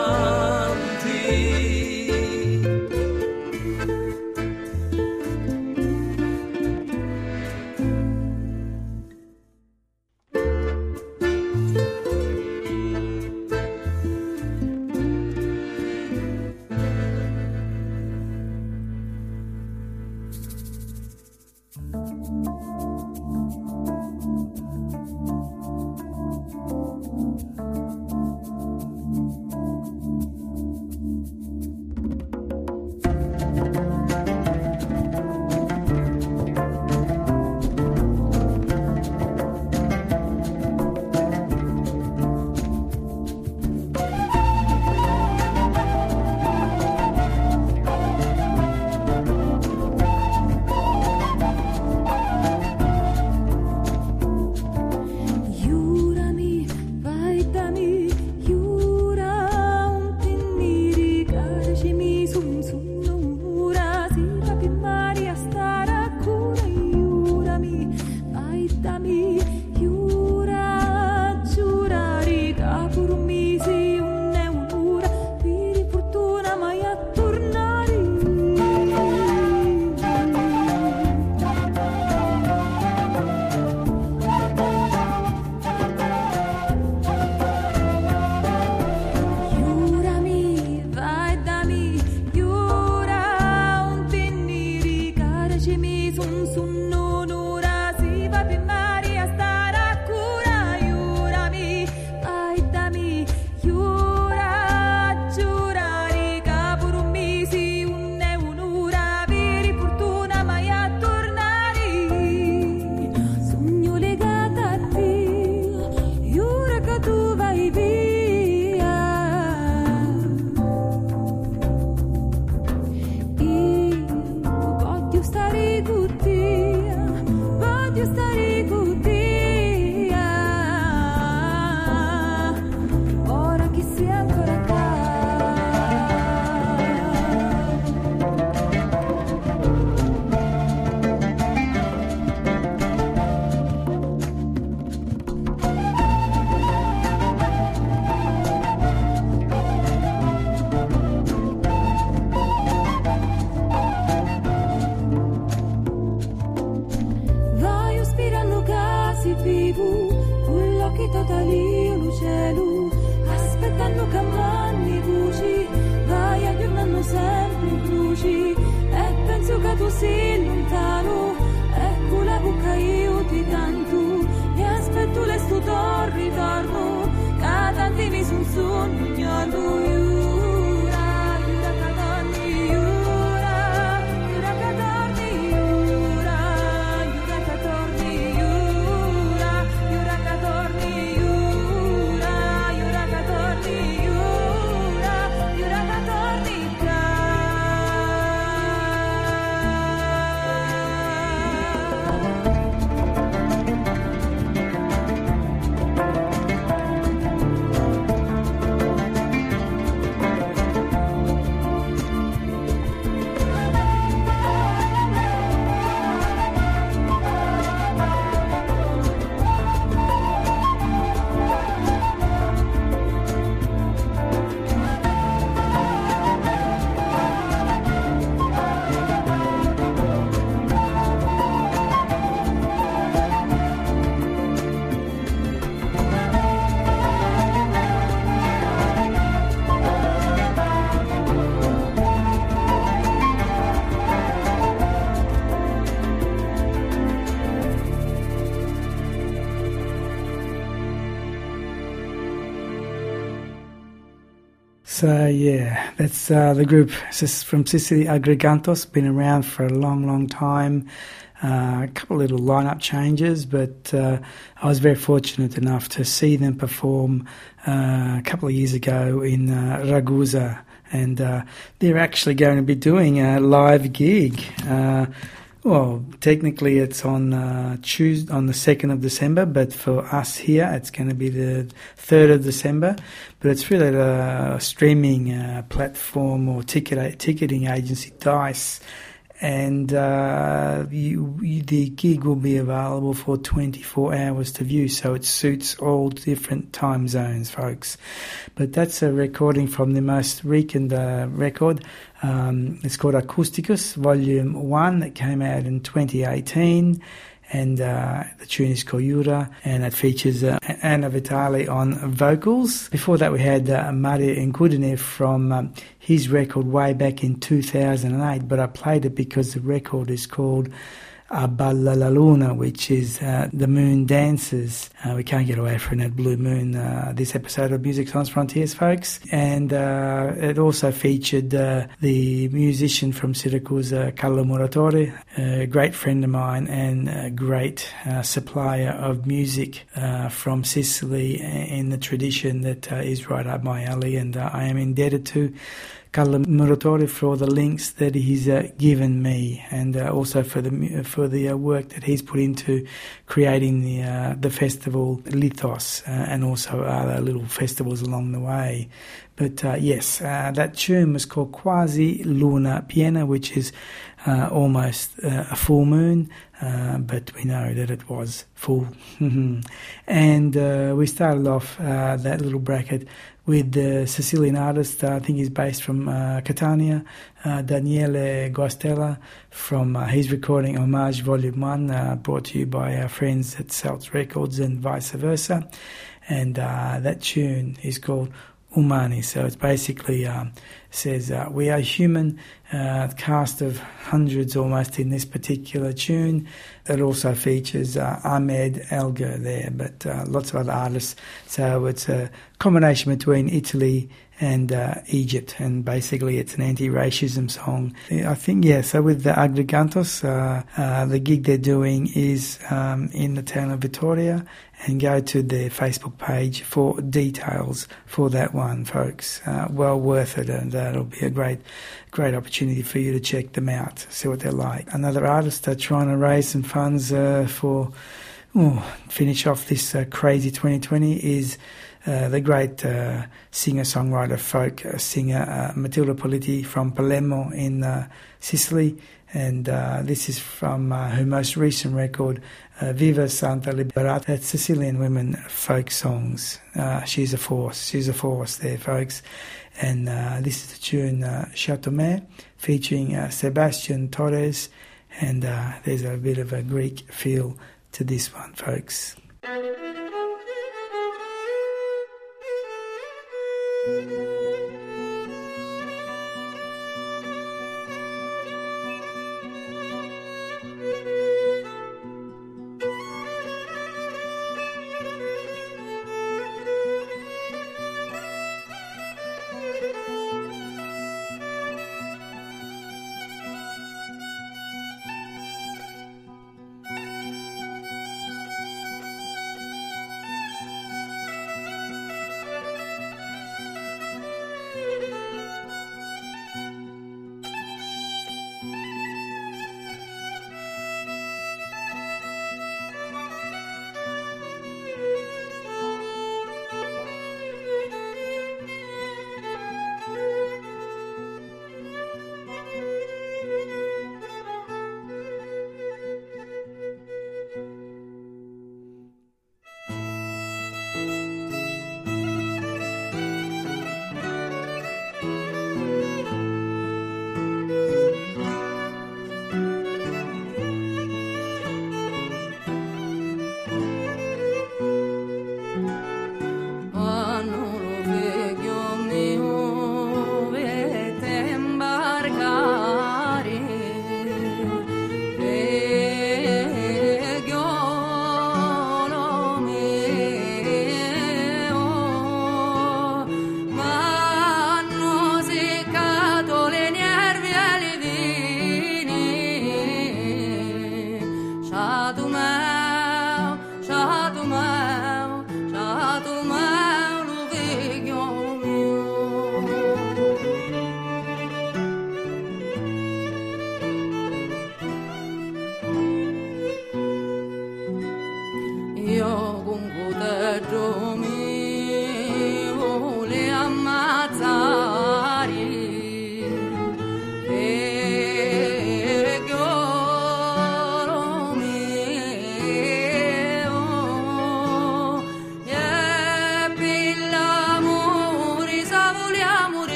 So yeah, that's uh, the group from Sicily, Agregantos, been around for a long, long time. Uh, a couple of little lineup changes, but uh, I was very fortunate enough to see them perform uh, a couple of years ago in uh, Ragusa, and uh, they're actually going to be doing a live gig. Uh, Well, technically it's on uh, Tuesday, on the second of December, but for us here it's going to be the third of December. But it's really a streaming uh, platform or ticket ticketing agency, Dice. And uh, you, you, the gig will be available for twenty-four hours to view, so it suits all different time zones, folks. But that's a recording from the most recent uh, record. Um, it's called Acousticus, Volume one, that came out in twenty eighteen. And uh, the tune is called Yura, and it features uh, Anna Vitali on vocals. Before that we had uh, Mario Nkudinev from um, his record way back in two thousand eight, but I played it because the record is called Abballa la Luna, which is uh, the moon dances. Uh, we can't get away from that blue moon, uh, this episode of Music Sans Frontiers, folks. And uh, it also featured uh, the musician from Syracuse, uh, Carlo Muratore, a great friend of mine and a great uh, supplier of music uh, from Sicily in the tradition that uh, is right up my alley, and uh, I am indebted to Carlo Muratore for the links that he's uh, given me, and uh, also for the for the uh, work that he's put into creating the uh, the festival Lithos, uh, and also other little festivals along the way. But uh, yes, uh, that tune was called Quasi Luna Piena, which is uh, almost uh, a full moon, uh, but we know that it was full. And uh, we started off uh, that little bracket with the Sicilian artist, uh, I think he's based from uh, Catania, uh, Daniele Guastella, from uh, his recording Homage Volume one, uh, brought to you by our friends at Celts Records and vice versa. And uh, that tune is called Umani, so it's basically um, says uh, we are human, uh, cast of hundreds almost in this particular tune. It also features uh, Ahmed Elgar there, but uh, lots of other artists. So it's a combination between Italy and uh, Egypt, and basically it's an anti-racism song. I think, yeah, so with the Agrigantos, uh, uh, the gig they're doing is um, in the town of Vitoria, and go to their Facebook page for details for that one, folks. Uh, well worth it, and that'll be a great great opportunity for you to check them out, see what they're like. Another artist that's trying to raise some funds uh, for, oh, finish off this uh, crazy twenty twenty is Uh, the great uh, singer-songwriter, folk uh, singer uh, Matilda Politi from Palermo in uh, Sicily, and uh, this is from uh, her most recent record, uh, Viva Santa Liberata. That's Sicilian women folk songs. Uh, she's a force, she's a force there, folks. And uh, this is the tune uh, Chateaumet, featuring uh, Sebastian Torres, and uh, there's a bit of a Greek feel to this one, folks.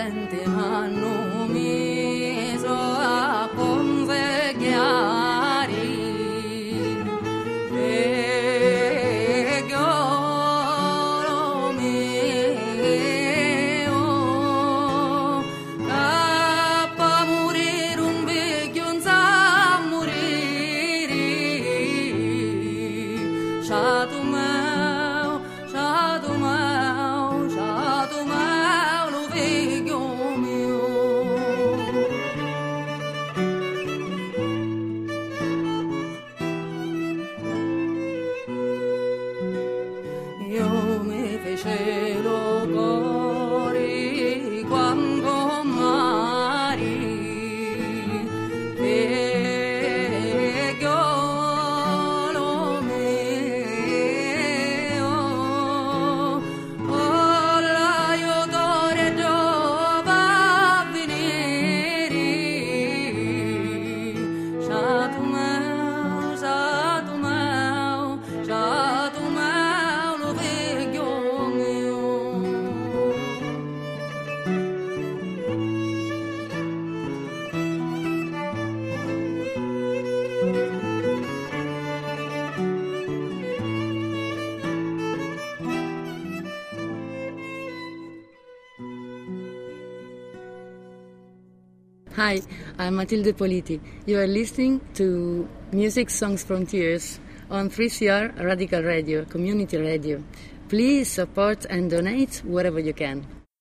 venti m'hanno meso a ponzecchiare figliolo mio, cappa morire un vecchio non sa morire, sciato meu, sciato meu, sciato meu, lo vecchio mio. Io mi fece lo cuore quando mari, figliolo mio, ora io d'ora giova a venire, sciato meu, sciato meu, sciato meu, lo vecchio mio. Hi, I'm Matilde Politi. You are listening to Music Songs Frontiers on three C R Radical Radio, Community Radio. Please support and donate wherever you can.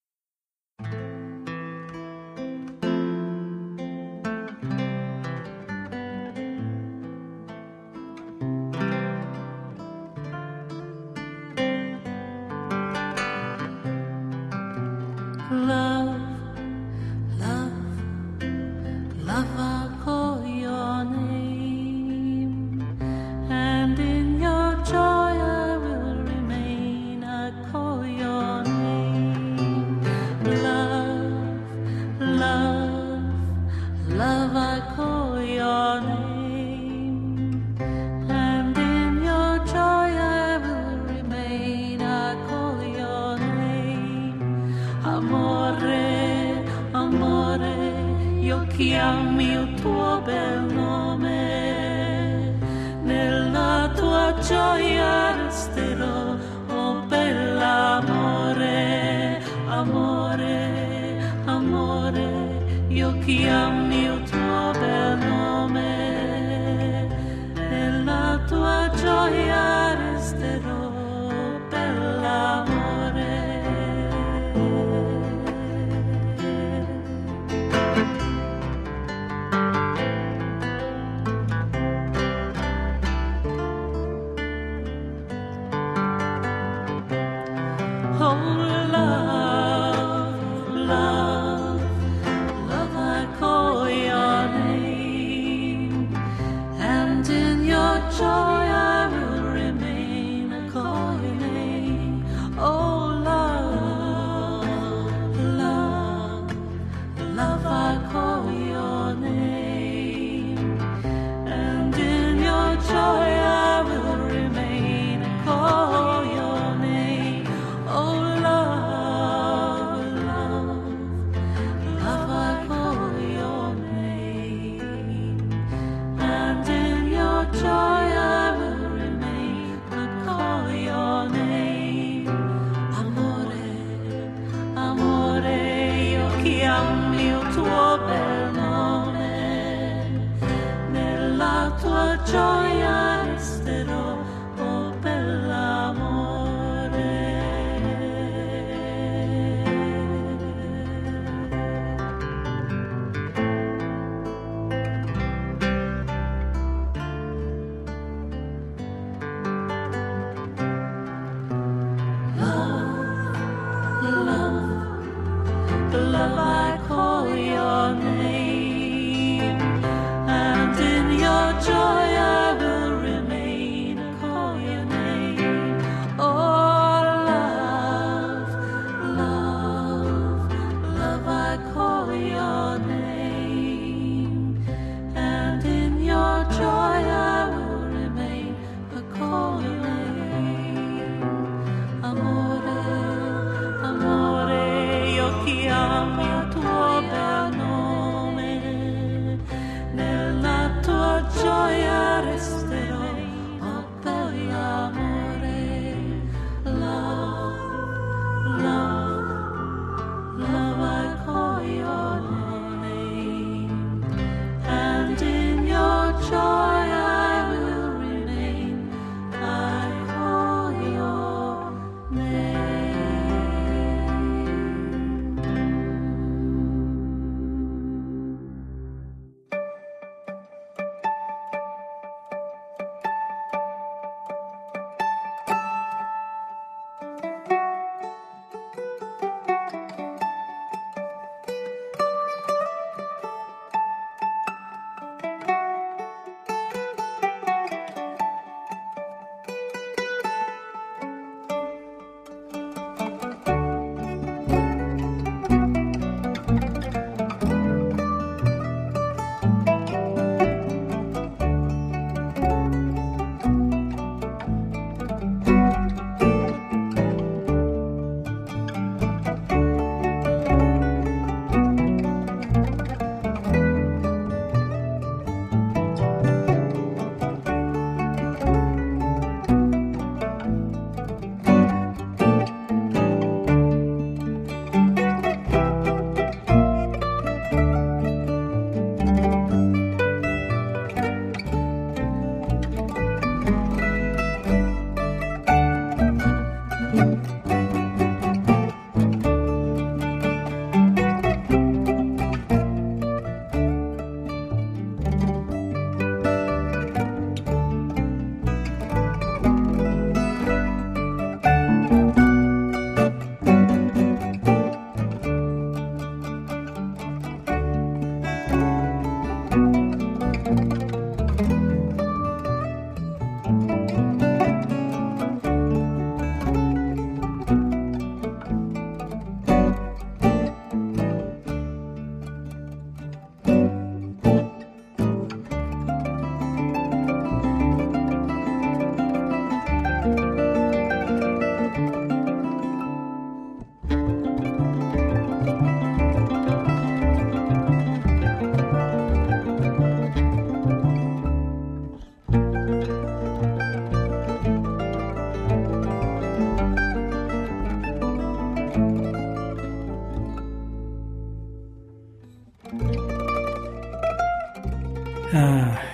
Love, love, love, I call your name, and in your joy I will remain. I call your name. Love, love, love, I call your name, and in your joy I will remain. I call your name. Amore, amore, io chiami il tuo bel nome, nella tua gioia resterò, oh bell'amore, amore, amore, io chiami il tuo bel nome, nella tua gioia resterò, oh bell'amore. Oh, love, love, love, I call your name, and in your joy I will remain. I call your name. Oh, love, love, love, I call your name, and in your joy I will remain. I call your name. Oh, love, love, love, I call your name, and in your joy I will remain. I call your name. Amore, amore, io chiami il tuo bel nome, nella tua gioia resterò, oh bell'amore. Love, I call your name, and in your joy I will remain. I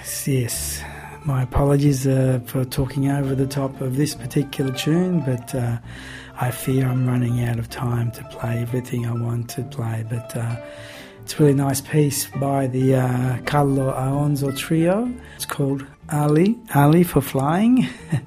yes. My apologies uh, for talking over the top of this particular tune, but uh, I fear I'm running out of time to play everything I want to play. But uh, it's a really nice piece by the uh, Carlo Aonzo Trio. It's called Ali, Ali for Flying,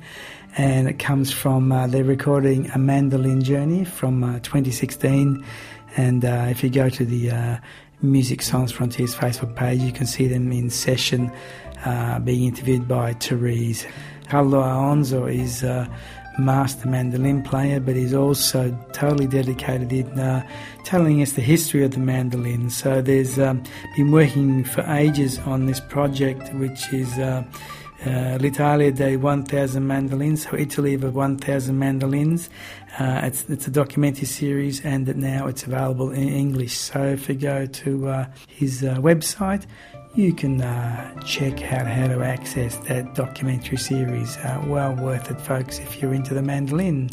and it comes from uh, their recording A Mandolin Journey from uh, twenty sixteen. And uh, if you go to the uh, Music Sans Frontiers Facebook page, you can see them in session uh, being interviewed by Therese. Carlo Aonzo is a master mandolin player, but he's also totally dedicated in uh, telling us the history of the mandolin. So there's um, been working for ages on this project, which is uh, uh, L'Italia dei one thousand mandolins, so Italy of one thousand mandolins. Uh, it's, it's a documentary series, and now it's available in English. So if you go to uh, his uh, website, you can uh, check out how to access that documentary series. Uh, well worth it, folks, if you're into the mandolin.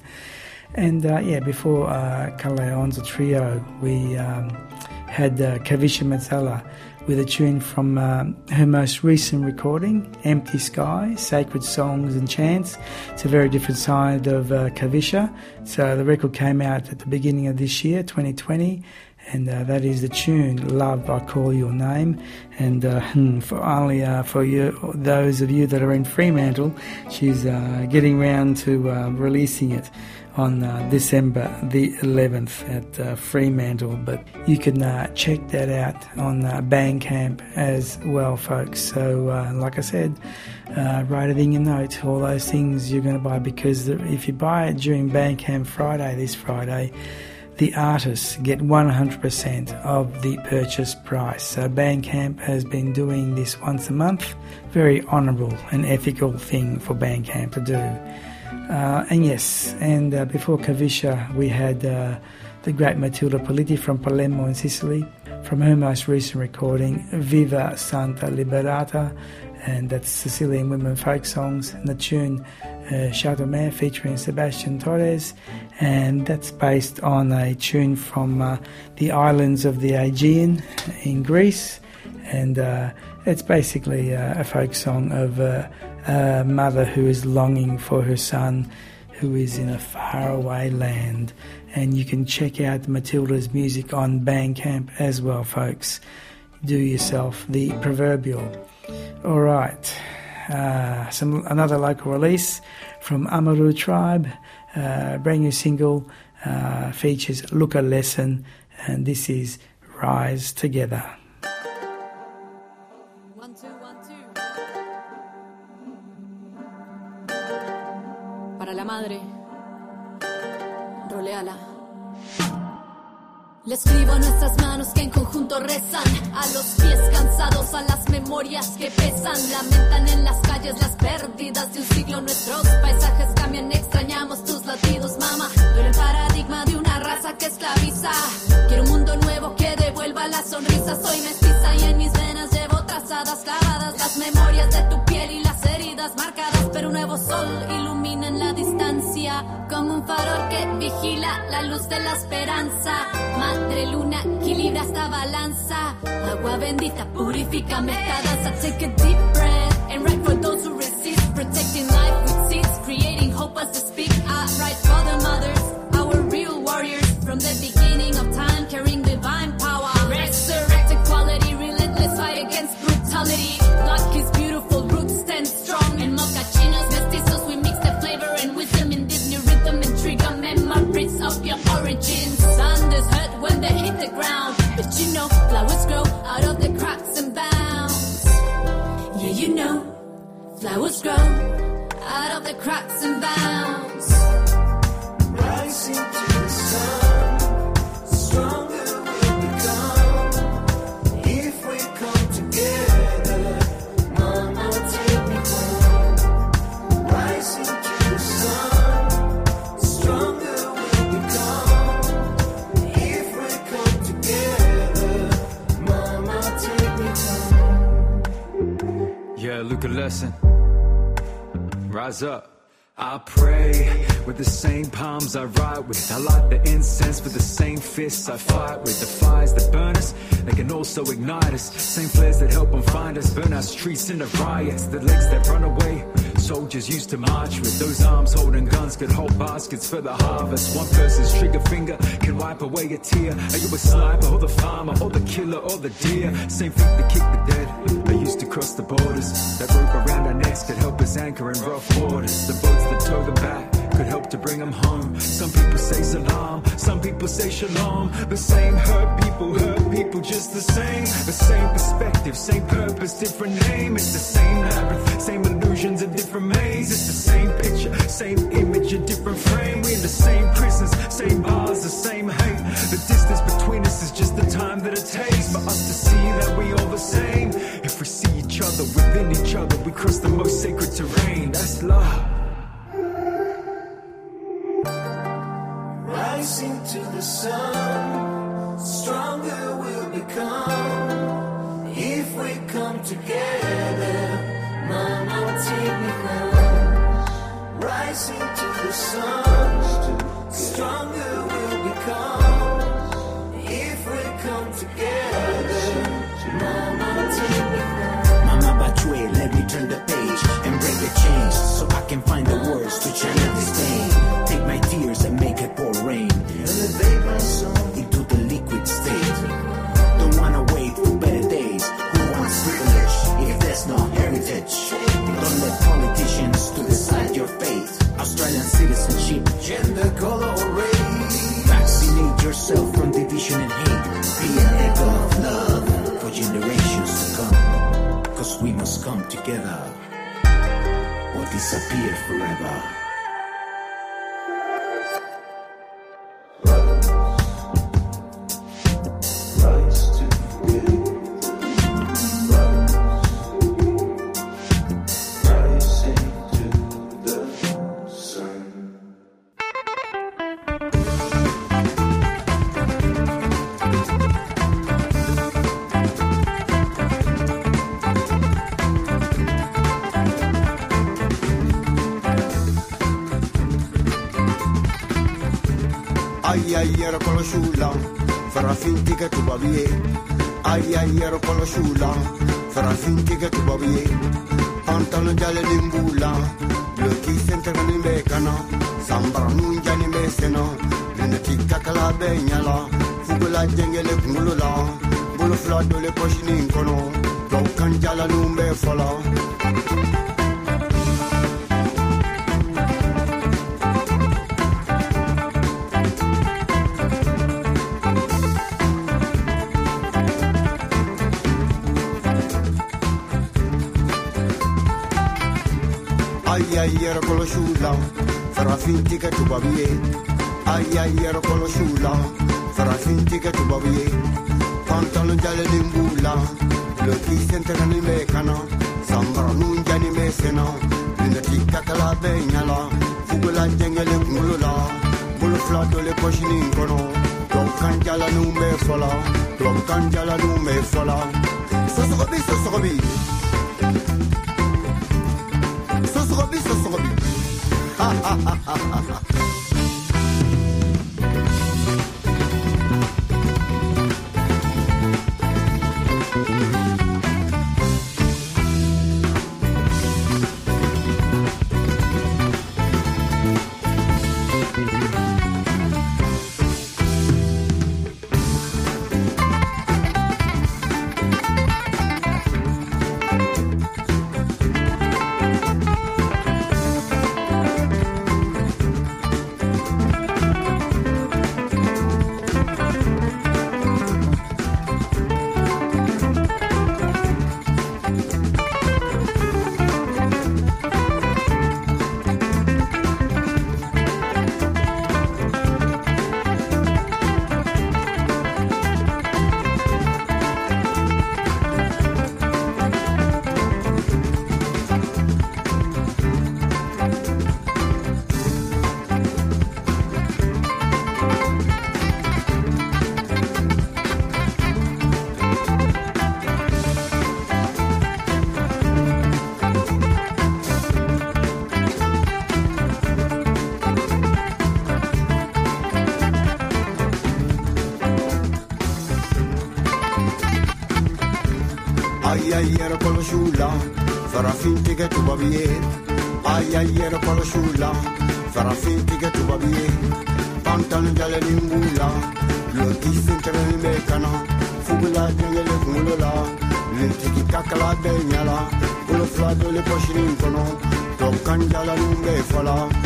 And uh, yeah, before uh, Carlo Aonzo Trio, we um, had uh, Kavisha Mazzella with a tune from uh, her most recent recording, Empty Sky, Sacred Songs and Chants. It's a very different side of uh, Kavisha. So the record came out at the beginning of this year, twenty twenty, and uh, that is the tune Love I Call Your Name. And uh, for only uh, for you, those of you that are in Fremantle, she's uh, getting round to uh, releasing it on uh, December the eleventh at uh, Fremantle. But you can uh, check that out on uh, Bandcamp as well, folks. So uh, like I said, uh, write it in your note, all those things you're going to buy, because if you buy it during Bandcamp Friday, this Friday, the artists get one hundred percent of the purchase price. So Bandcamp has been doing this once a month. Very honourable and ethical thing for Bandcamp to do. Uh, and yes, and uh, before Kavisha, we had uh, the great Matilda Politi from Palermo in Sicily, from her most recent recording, Viva Santa Liberata, and that's Sicilian women folk songs, and the tune uh, Chateau Mer featuring Sebastian Torres, and that's based on a tune from uh, the islands of the Aegean in Greece, and uh, it's basically uh, a folk song of uh, a mother who is longing for her son who is in a faraway land. And you can check out Matilda's music on Bandcamp as well, folks. Do yourself the proverbial. All right, uh, some another local release from Amaru Tribe, uh, brand new single, uh, features Look a Lesson, and this is Rise Together. One, two, one, two. Para la madre, roleala. Le escribo a nuestras manos que en conjunto rezan, a los pies cansados, a las memorias que pesan, lamentan en las calles las pérdidas de un siglo, nuestros paisajes cambian, extrañamos tus latidos, mama, duele el paradigma de una raza que esclaviza, quiero un mundo nuevo que devuelva la sonrisa, soy mestiza y en mis venas llevo trazadas, clavadas las memorias de tu piel y las heridas marcadas, pero un nuevo sol ilumina en la distancia, como un farol que vigila la luz de la esperanza. Madre luna, equilibra esta balanza. Agua bendita, purifícame esta danza. Take a deep breath and write for those who resist. Protecting life with seeds, creating hope as to speak. I write for the mothers, our real warriors. From the beginning of time, carrying divine power. Resurrect equality, relentless fight against brutality. Black is beautiful, roots stand strong. And mocachinos, mestizos, we mix the flavor and wisdom in this new rhythm and trigger memories of your origins. Thunders hurt when they hit the ground, but you know flowers grow out of the cracks and bounds. Yeah, you know flowers grow out of the cracks and bounds. Rising to the sun, stronger we'll become if we come together. Mama, take me home. Rising to the sun, stronger we'll become if we come together. Mama, take me home. Yeah, look a lesson. Rise up. I pray with the same palms I write with. I light the incense with the same fists I fight with. The fires that burn us, they can also ignite us. Same flares that help them find us. Burn our streets into riots. The legs that run away, soldiers used to march with. Those arms holding guns could hold baskets for the harvest. One person's trigger finger can wipe away a tear. Are you a sniper or the farmer or the killer or the deer? Same feet that kick the dead, they used to cross the borders. That rope around our necks could help us anchor in rough waters. The boats that tow them back could help to bring them home. Some people say salam, some people say shalom. The same hurt people, hurt people just the same. The same perspective, same purpose, different name. It's the same labyrinth, same illusions, a different maze. It's the same picture, same image, a different frame. We're in the same prisons, same bars, the same hate. The distance between us is just the time that it takes for us to see that we all the same. If we see each other within each other, we cross the most sacred terrain. That's love. Rising to the sun, stronger we'll become if we come together. Mama, take me home. Rising to the sun, stronger we'll become if we come together. Mama, take me home. Mama Batue, let me turn the page and break the chains so I can find the words to channel this pain. Take my tears and make it pour rain. Elevate my soul into the liquid state. Don't wanna wait for better days. Who wants privilege if there's no heritage? Don't let politicians to decide your fate. Australian citizenship, gender, color or race. Vaccinate yourself from division and hate. Be an echo of love for generations to come. Cause we must come together or disappear forever. Ai ai ero conosciuta, farà finti che tu va via. Ai ai ero conosciuta, farà finti che tu va via. Pantalon giallo di imbulla, le chi sentono in beccano, sembrano un gianni messeno, le ticca che la begnala, fugo la gengele kungulula, bulu flado le pochini incono, toccan gialla numbe fola. Ai ai ero conosciuta, farà finti che tu va via. Ai ai ero conosciuta, farà finti che tu va via. Pantalon giallo di imbulla, le chi sentono in beccano, sembrano un gianni messeno, le ticca che la begnala, fugo la gengele kungulula, bulu flado le pochini incono, toccan gialla numbe fola, toccan gialla numbe fola. Sosogobi, sosogobi. Sosogobi, sosogobi. Ha ha ha ha ha. ai ero con lo sciulla, farà finti che tu va via. Ai ai ero con lo sciulla, farà finti che tu va via. Pantalon giallo in bulla, lo ti sentire il mecano, fugula delle le là, le tiki cacala degnala, con lo flato le posci rincono, toccan già la lunga e fala.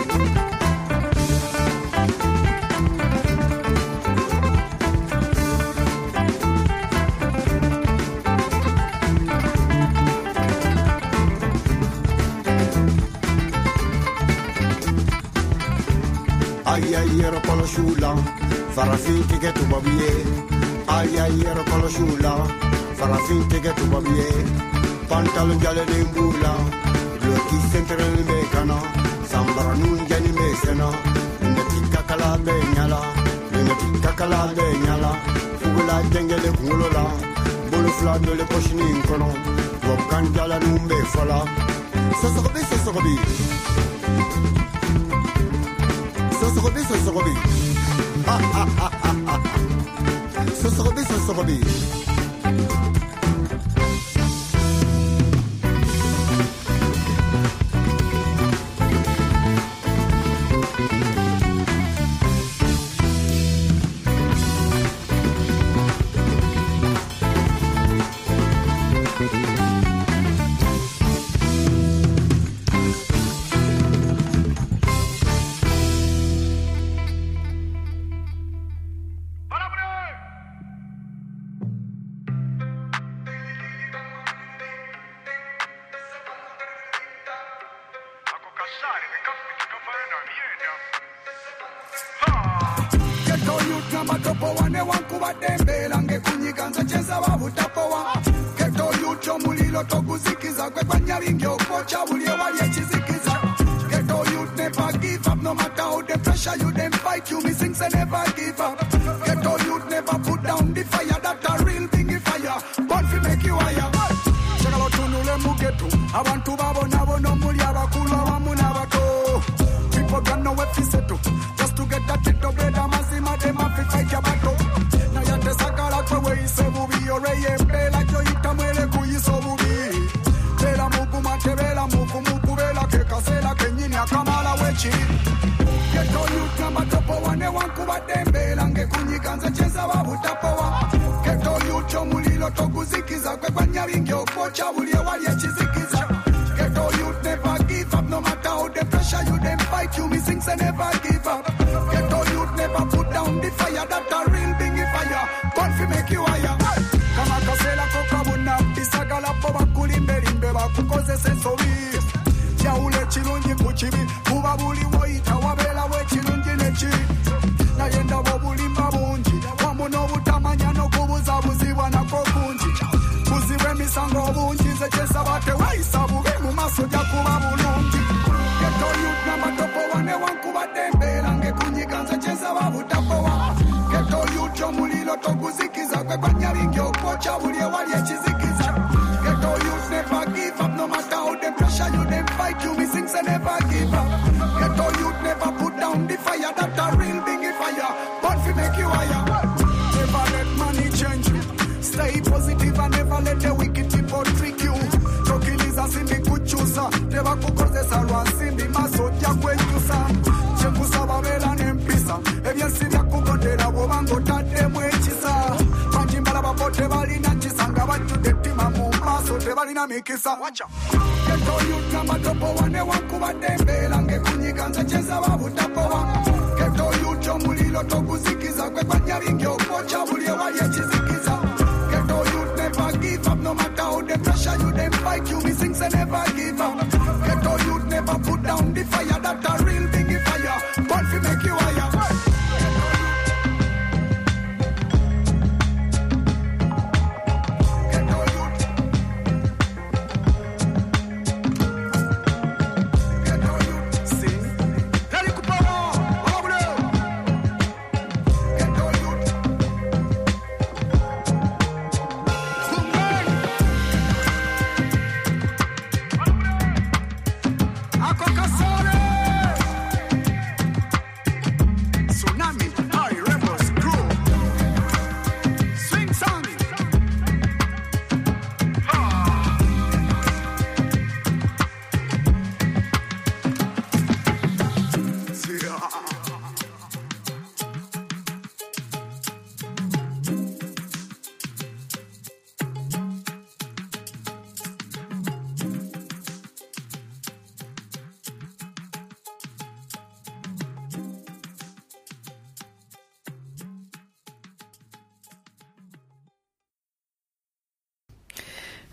Ai ai ero con lo sciulla, farà finti che tu va via. Ai ai ero con lo sciulla, farà finti che tu va via. Pantalon giallo in bulla, due chi sentere il mecano, sambara non già di mesena, una ticca cala degnala, una ticca cala degnala, fugula dengele culo là, bolo flando le posci nincono, toccan già la numbe fala. Sosso cobi, sosso cobi. Sosogobi, sosogobi. Ah, ah, ah, ah, ah. Sosogobi, sosogobi.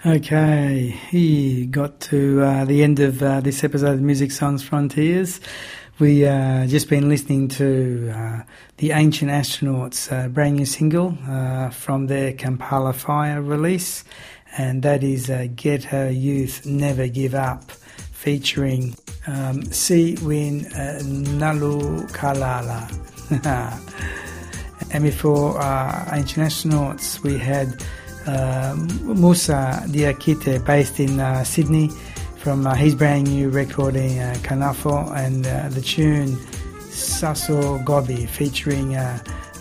Okay, we got to uh, the end of uh, this episode of Music Songs Frontiers. We uh, just been listening to uh, the Ancient Astronauts' uh, brand new single uh, from their Kampala Fire release, and that is uh, Ghetto Youth Never Give Up, featuring um, Si Win uh, Nalu Kalala. And before uh, Ancient Astronauts, we had uh, Musa Diakite, based in uh, Sydney, from uh, his brand new recording uh, Kanafo, and uh, the tune Saso Gobi, featuring uh,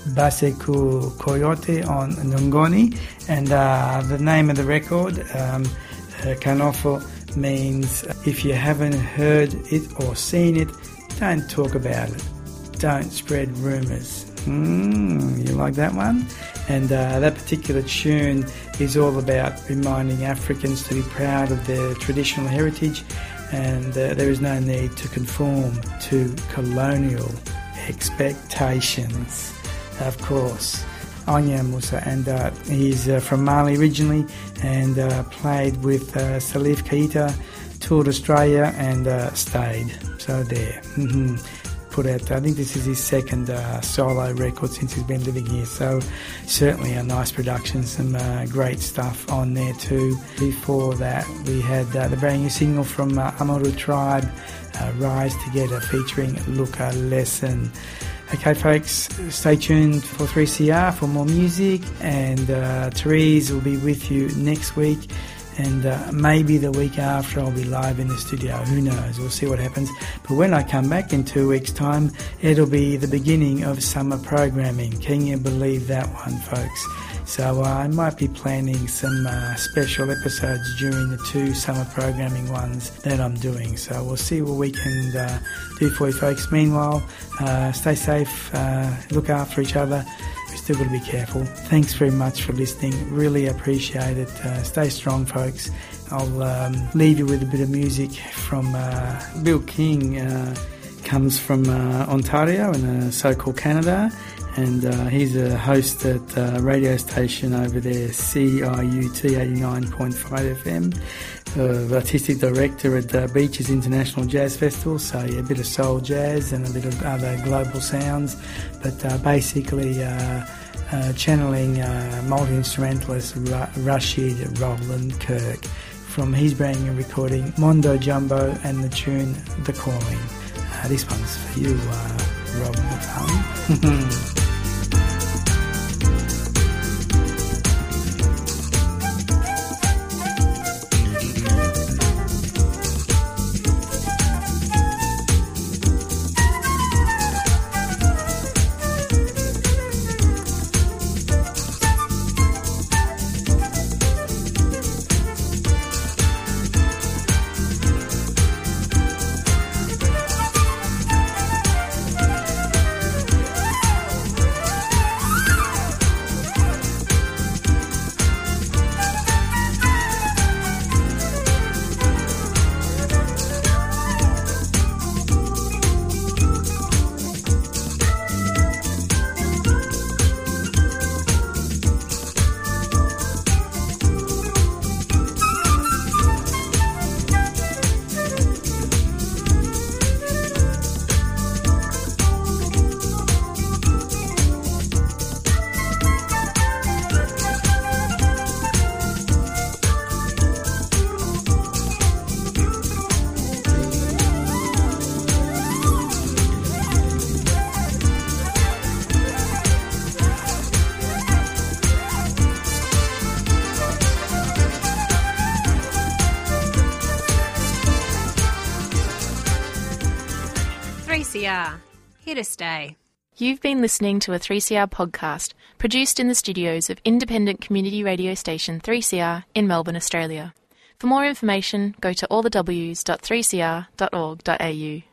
Baseku Coyote on Ngoni. And uh, the name of the record, um, uh, Kanafo, means if you haven't heard it or seen it, don't talk about it. Don't spread rumours. Mm, you like that one? And uh, that particular tune is all about reminding Africans to be proud of their traditional heritage, and uh, there is no need to conform to colonial expectations. Of course, Anya Musa, and uh, he's uh, from Mali originally, and uh, played with uh, Salif Keita, toured Australia, and uh, stayed. So there. Mm-hmm. Put out, I think this is his second uh, solo record since he's been living here, so certainly a nice production, some uh, great stuff on there too. Before that, we had uh, the brand new single from uh, Amaru Tribe, uh, Rise Together, featuring Luca Lesson. Okay folks, stay tuned for three C R for more music, and uh, Therese will be with you next week. And uh, maybe the week after I'll be live in the studio. Who knows? We'll see what happens. But when I come back in two weeks' time, it'll be the beginning of summer programming. Can you believe that one, folks? So uh, I might be planning some uh, special episodes during the two summer programming ones that I'm doing. So we'll see what we can uh, do for you, folks. Meanwhile, uh, stay safe, uh, look after each other. We've still got to be careful. Thanks very much for listening. Really appreciate it. Uh, stay strong, folks. I'll um, leave you with a bit of music from uh, Bill King. Uh, comes from uh, Ontario in uh, so-called Canada, and uh, he's a host at a radio station over there, C I U T eighty-nine point five F M. Uh, artistic director at uh, Beaches International Jazz Festival, so yeah, a bit of soul jazz and a bit of other global sounds, but uh, basically uh, uh, channeling uh, multi-instrumentalist Ra- Rashid Roland Kirk from his brand new recording Mondo Jumbo and the tune The Calling. Uh, this one's for you, uh, Rob McCallum. three C R, here to stay. You've been listening to a three C R podcast produced in the studios of independent community radio station three C R in Melbourne, Australia. For more information, go to all the w s dot three c r dot org dot a u.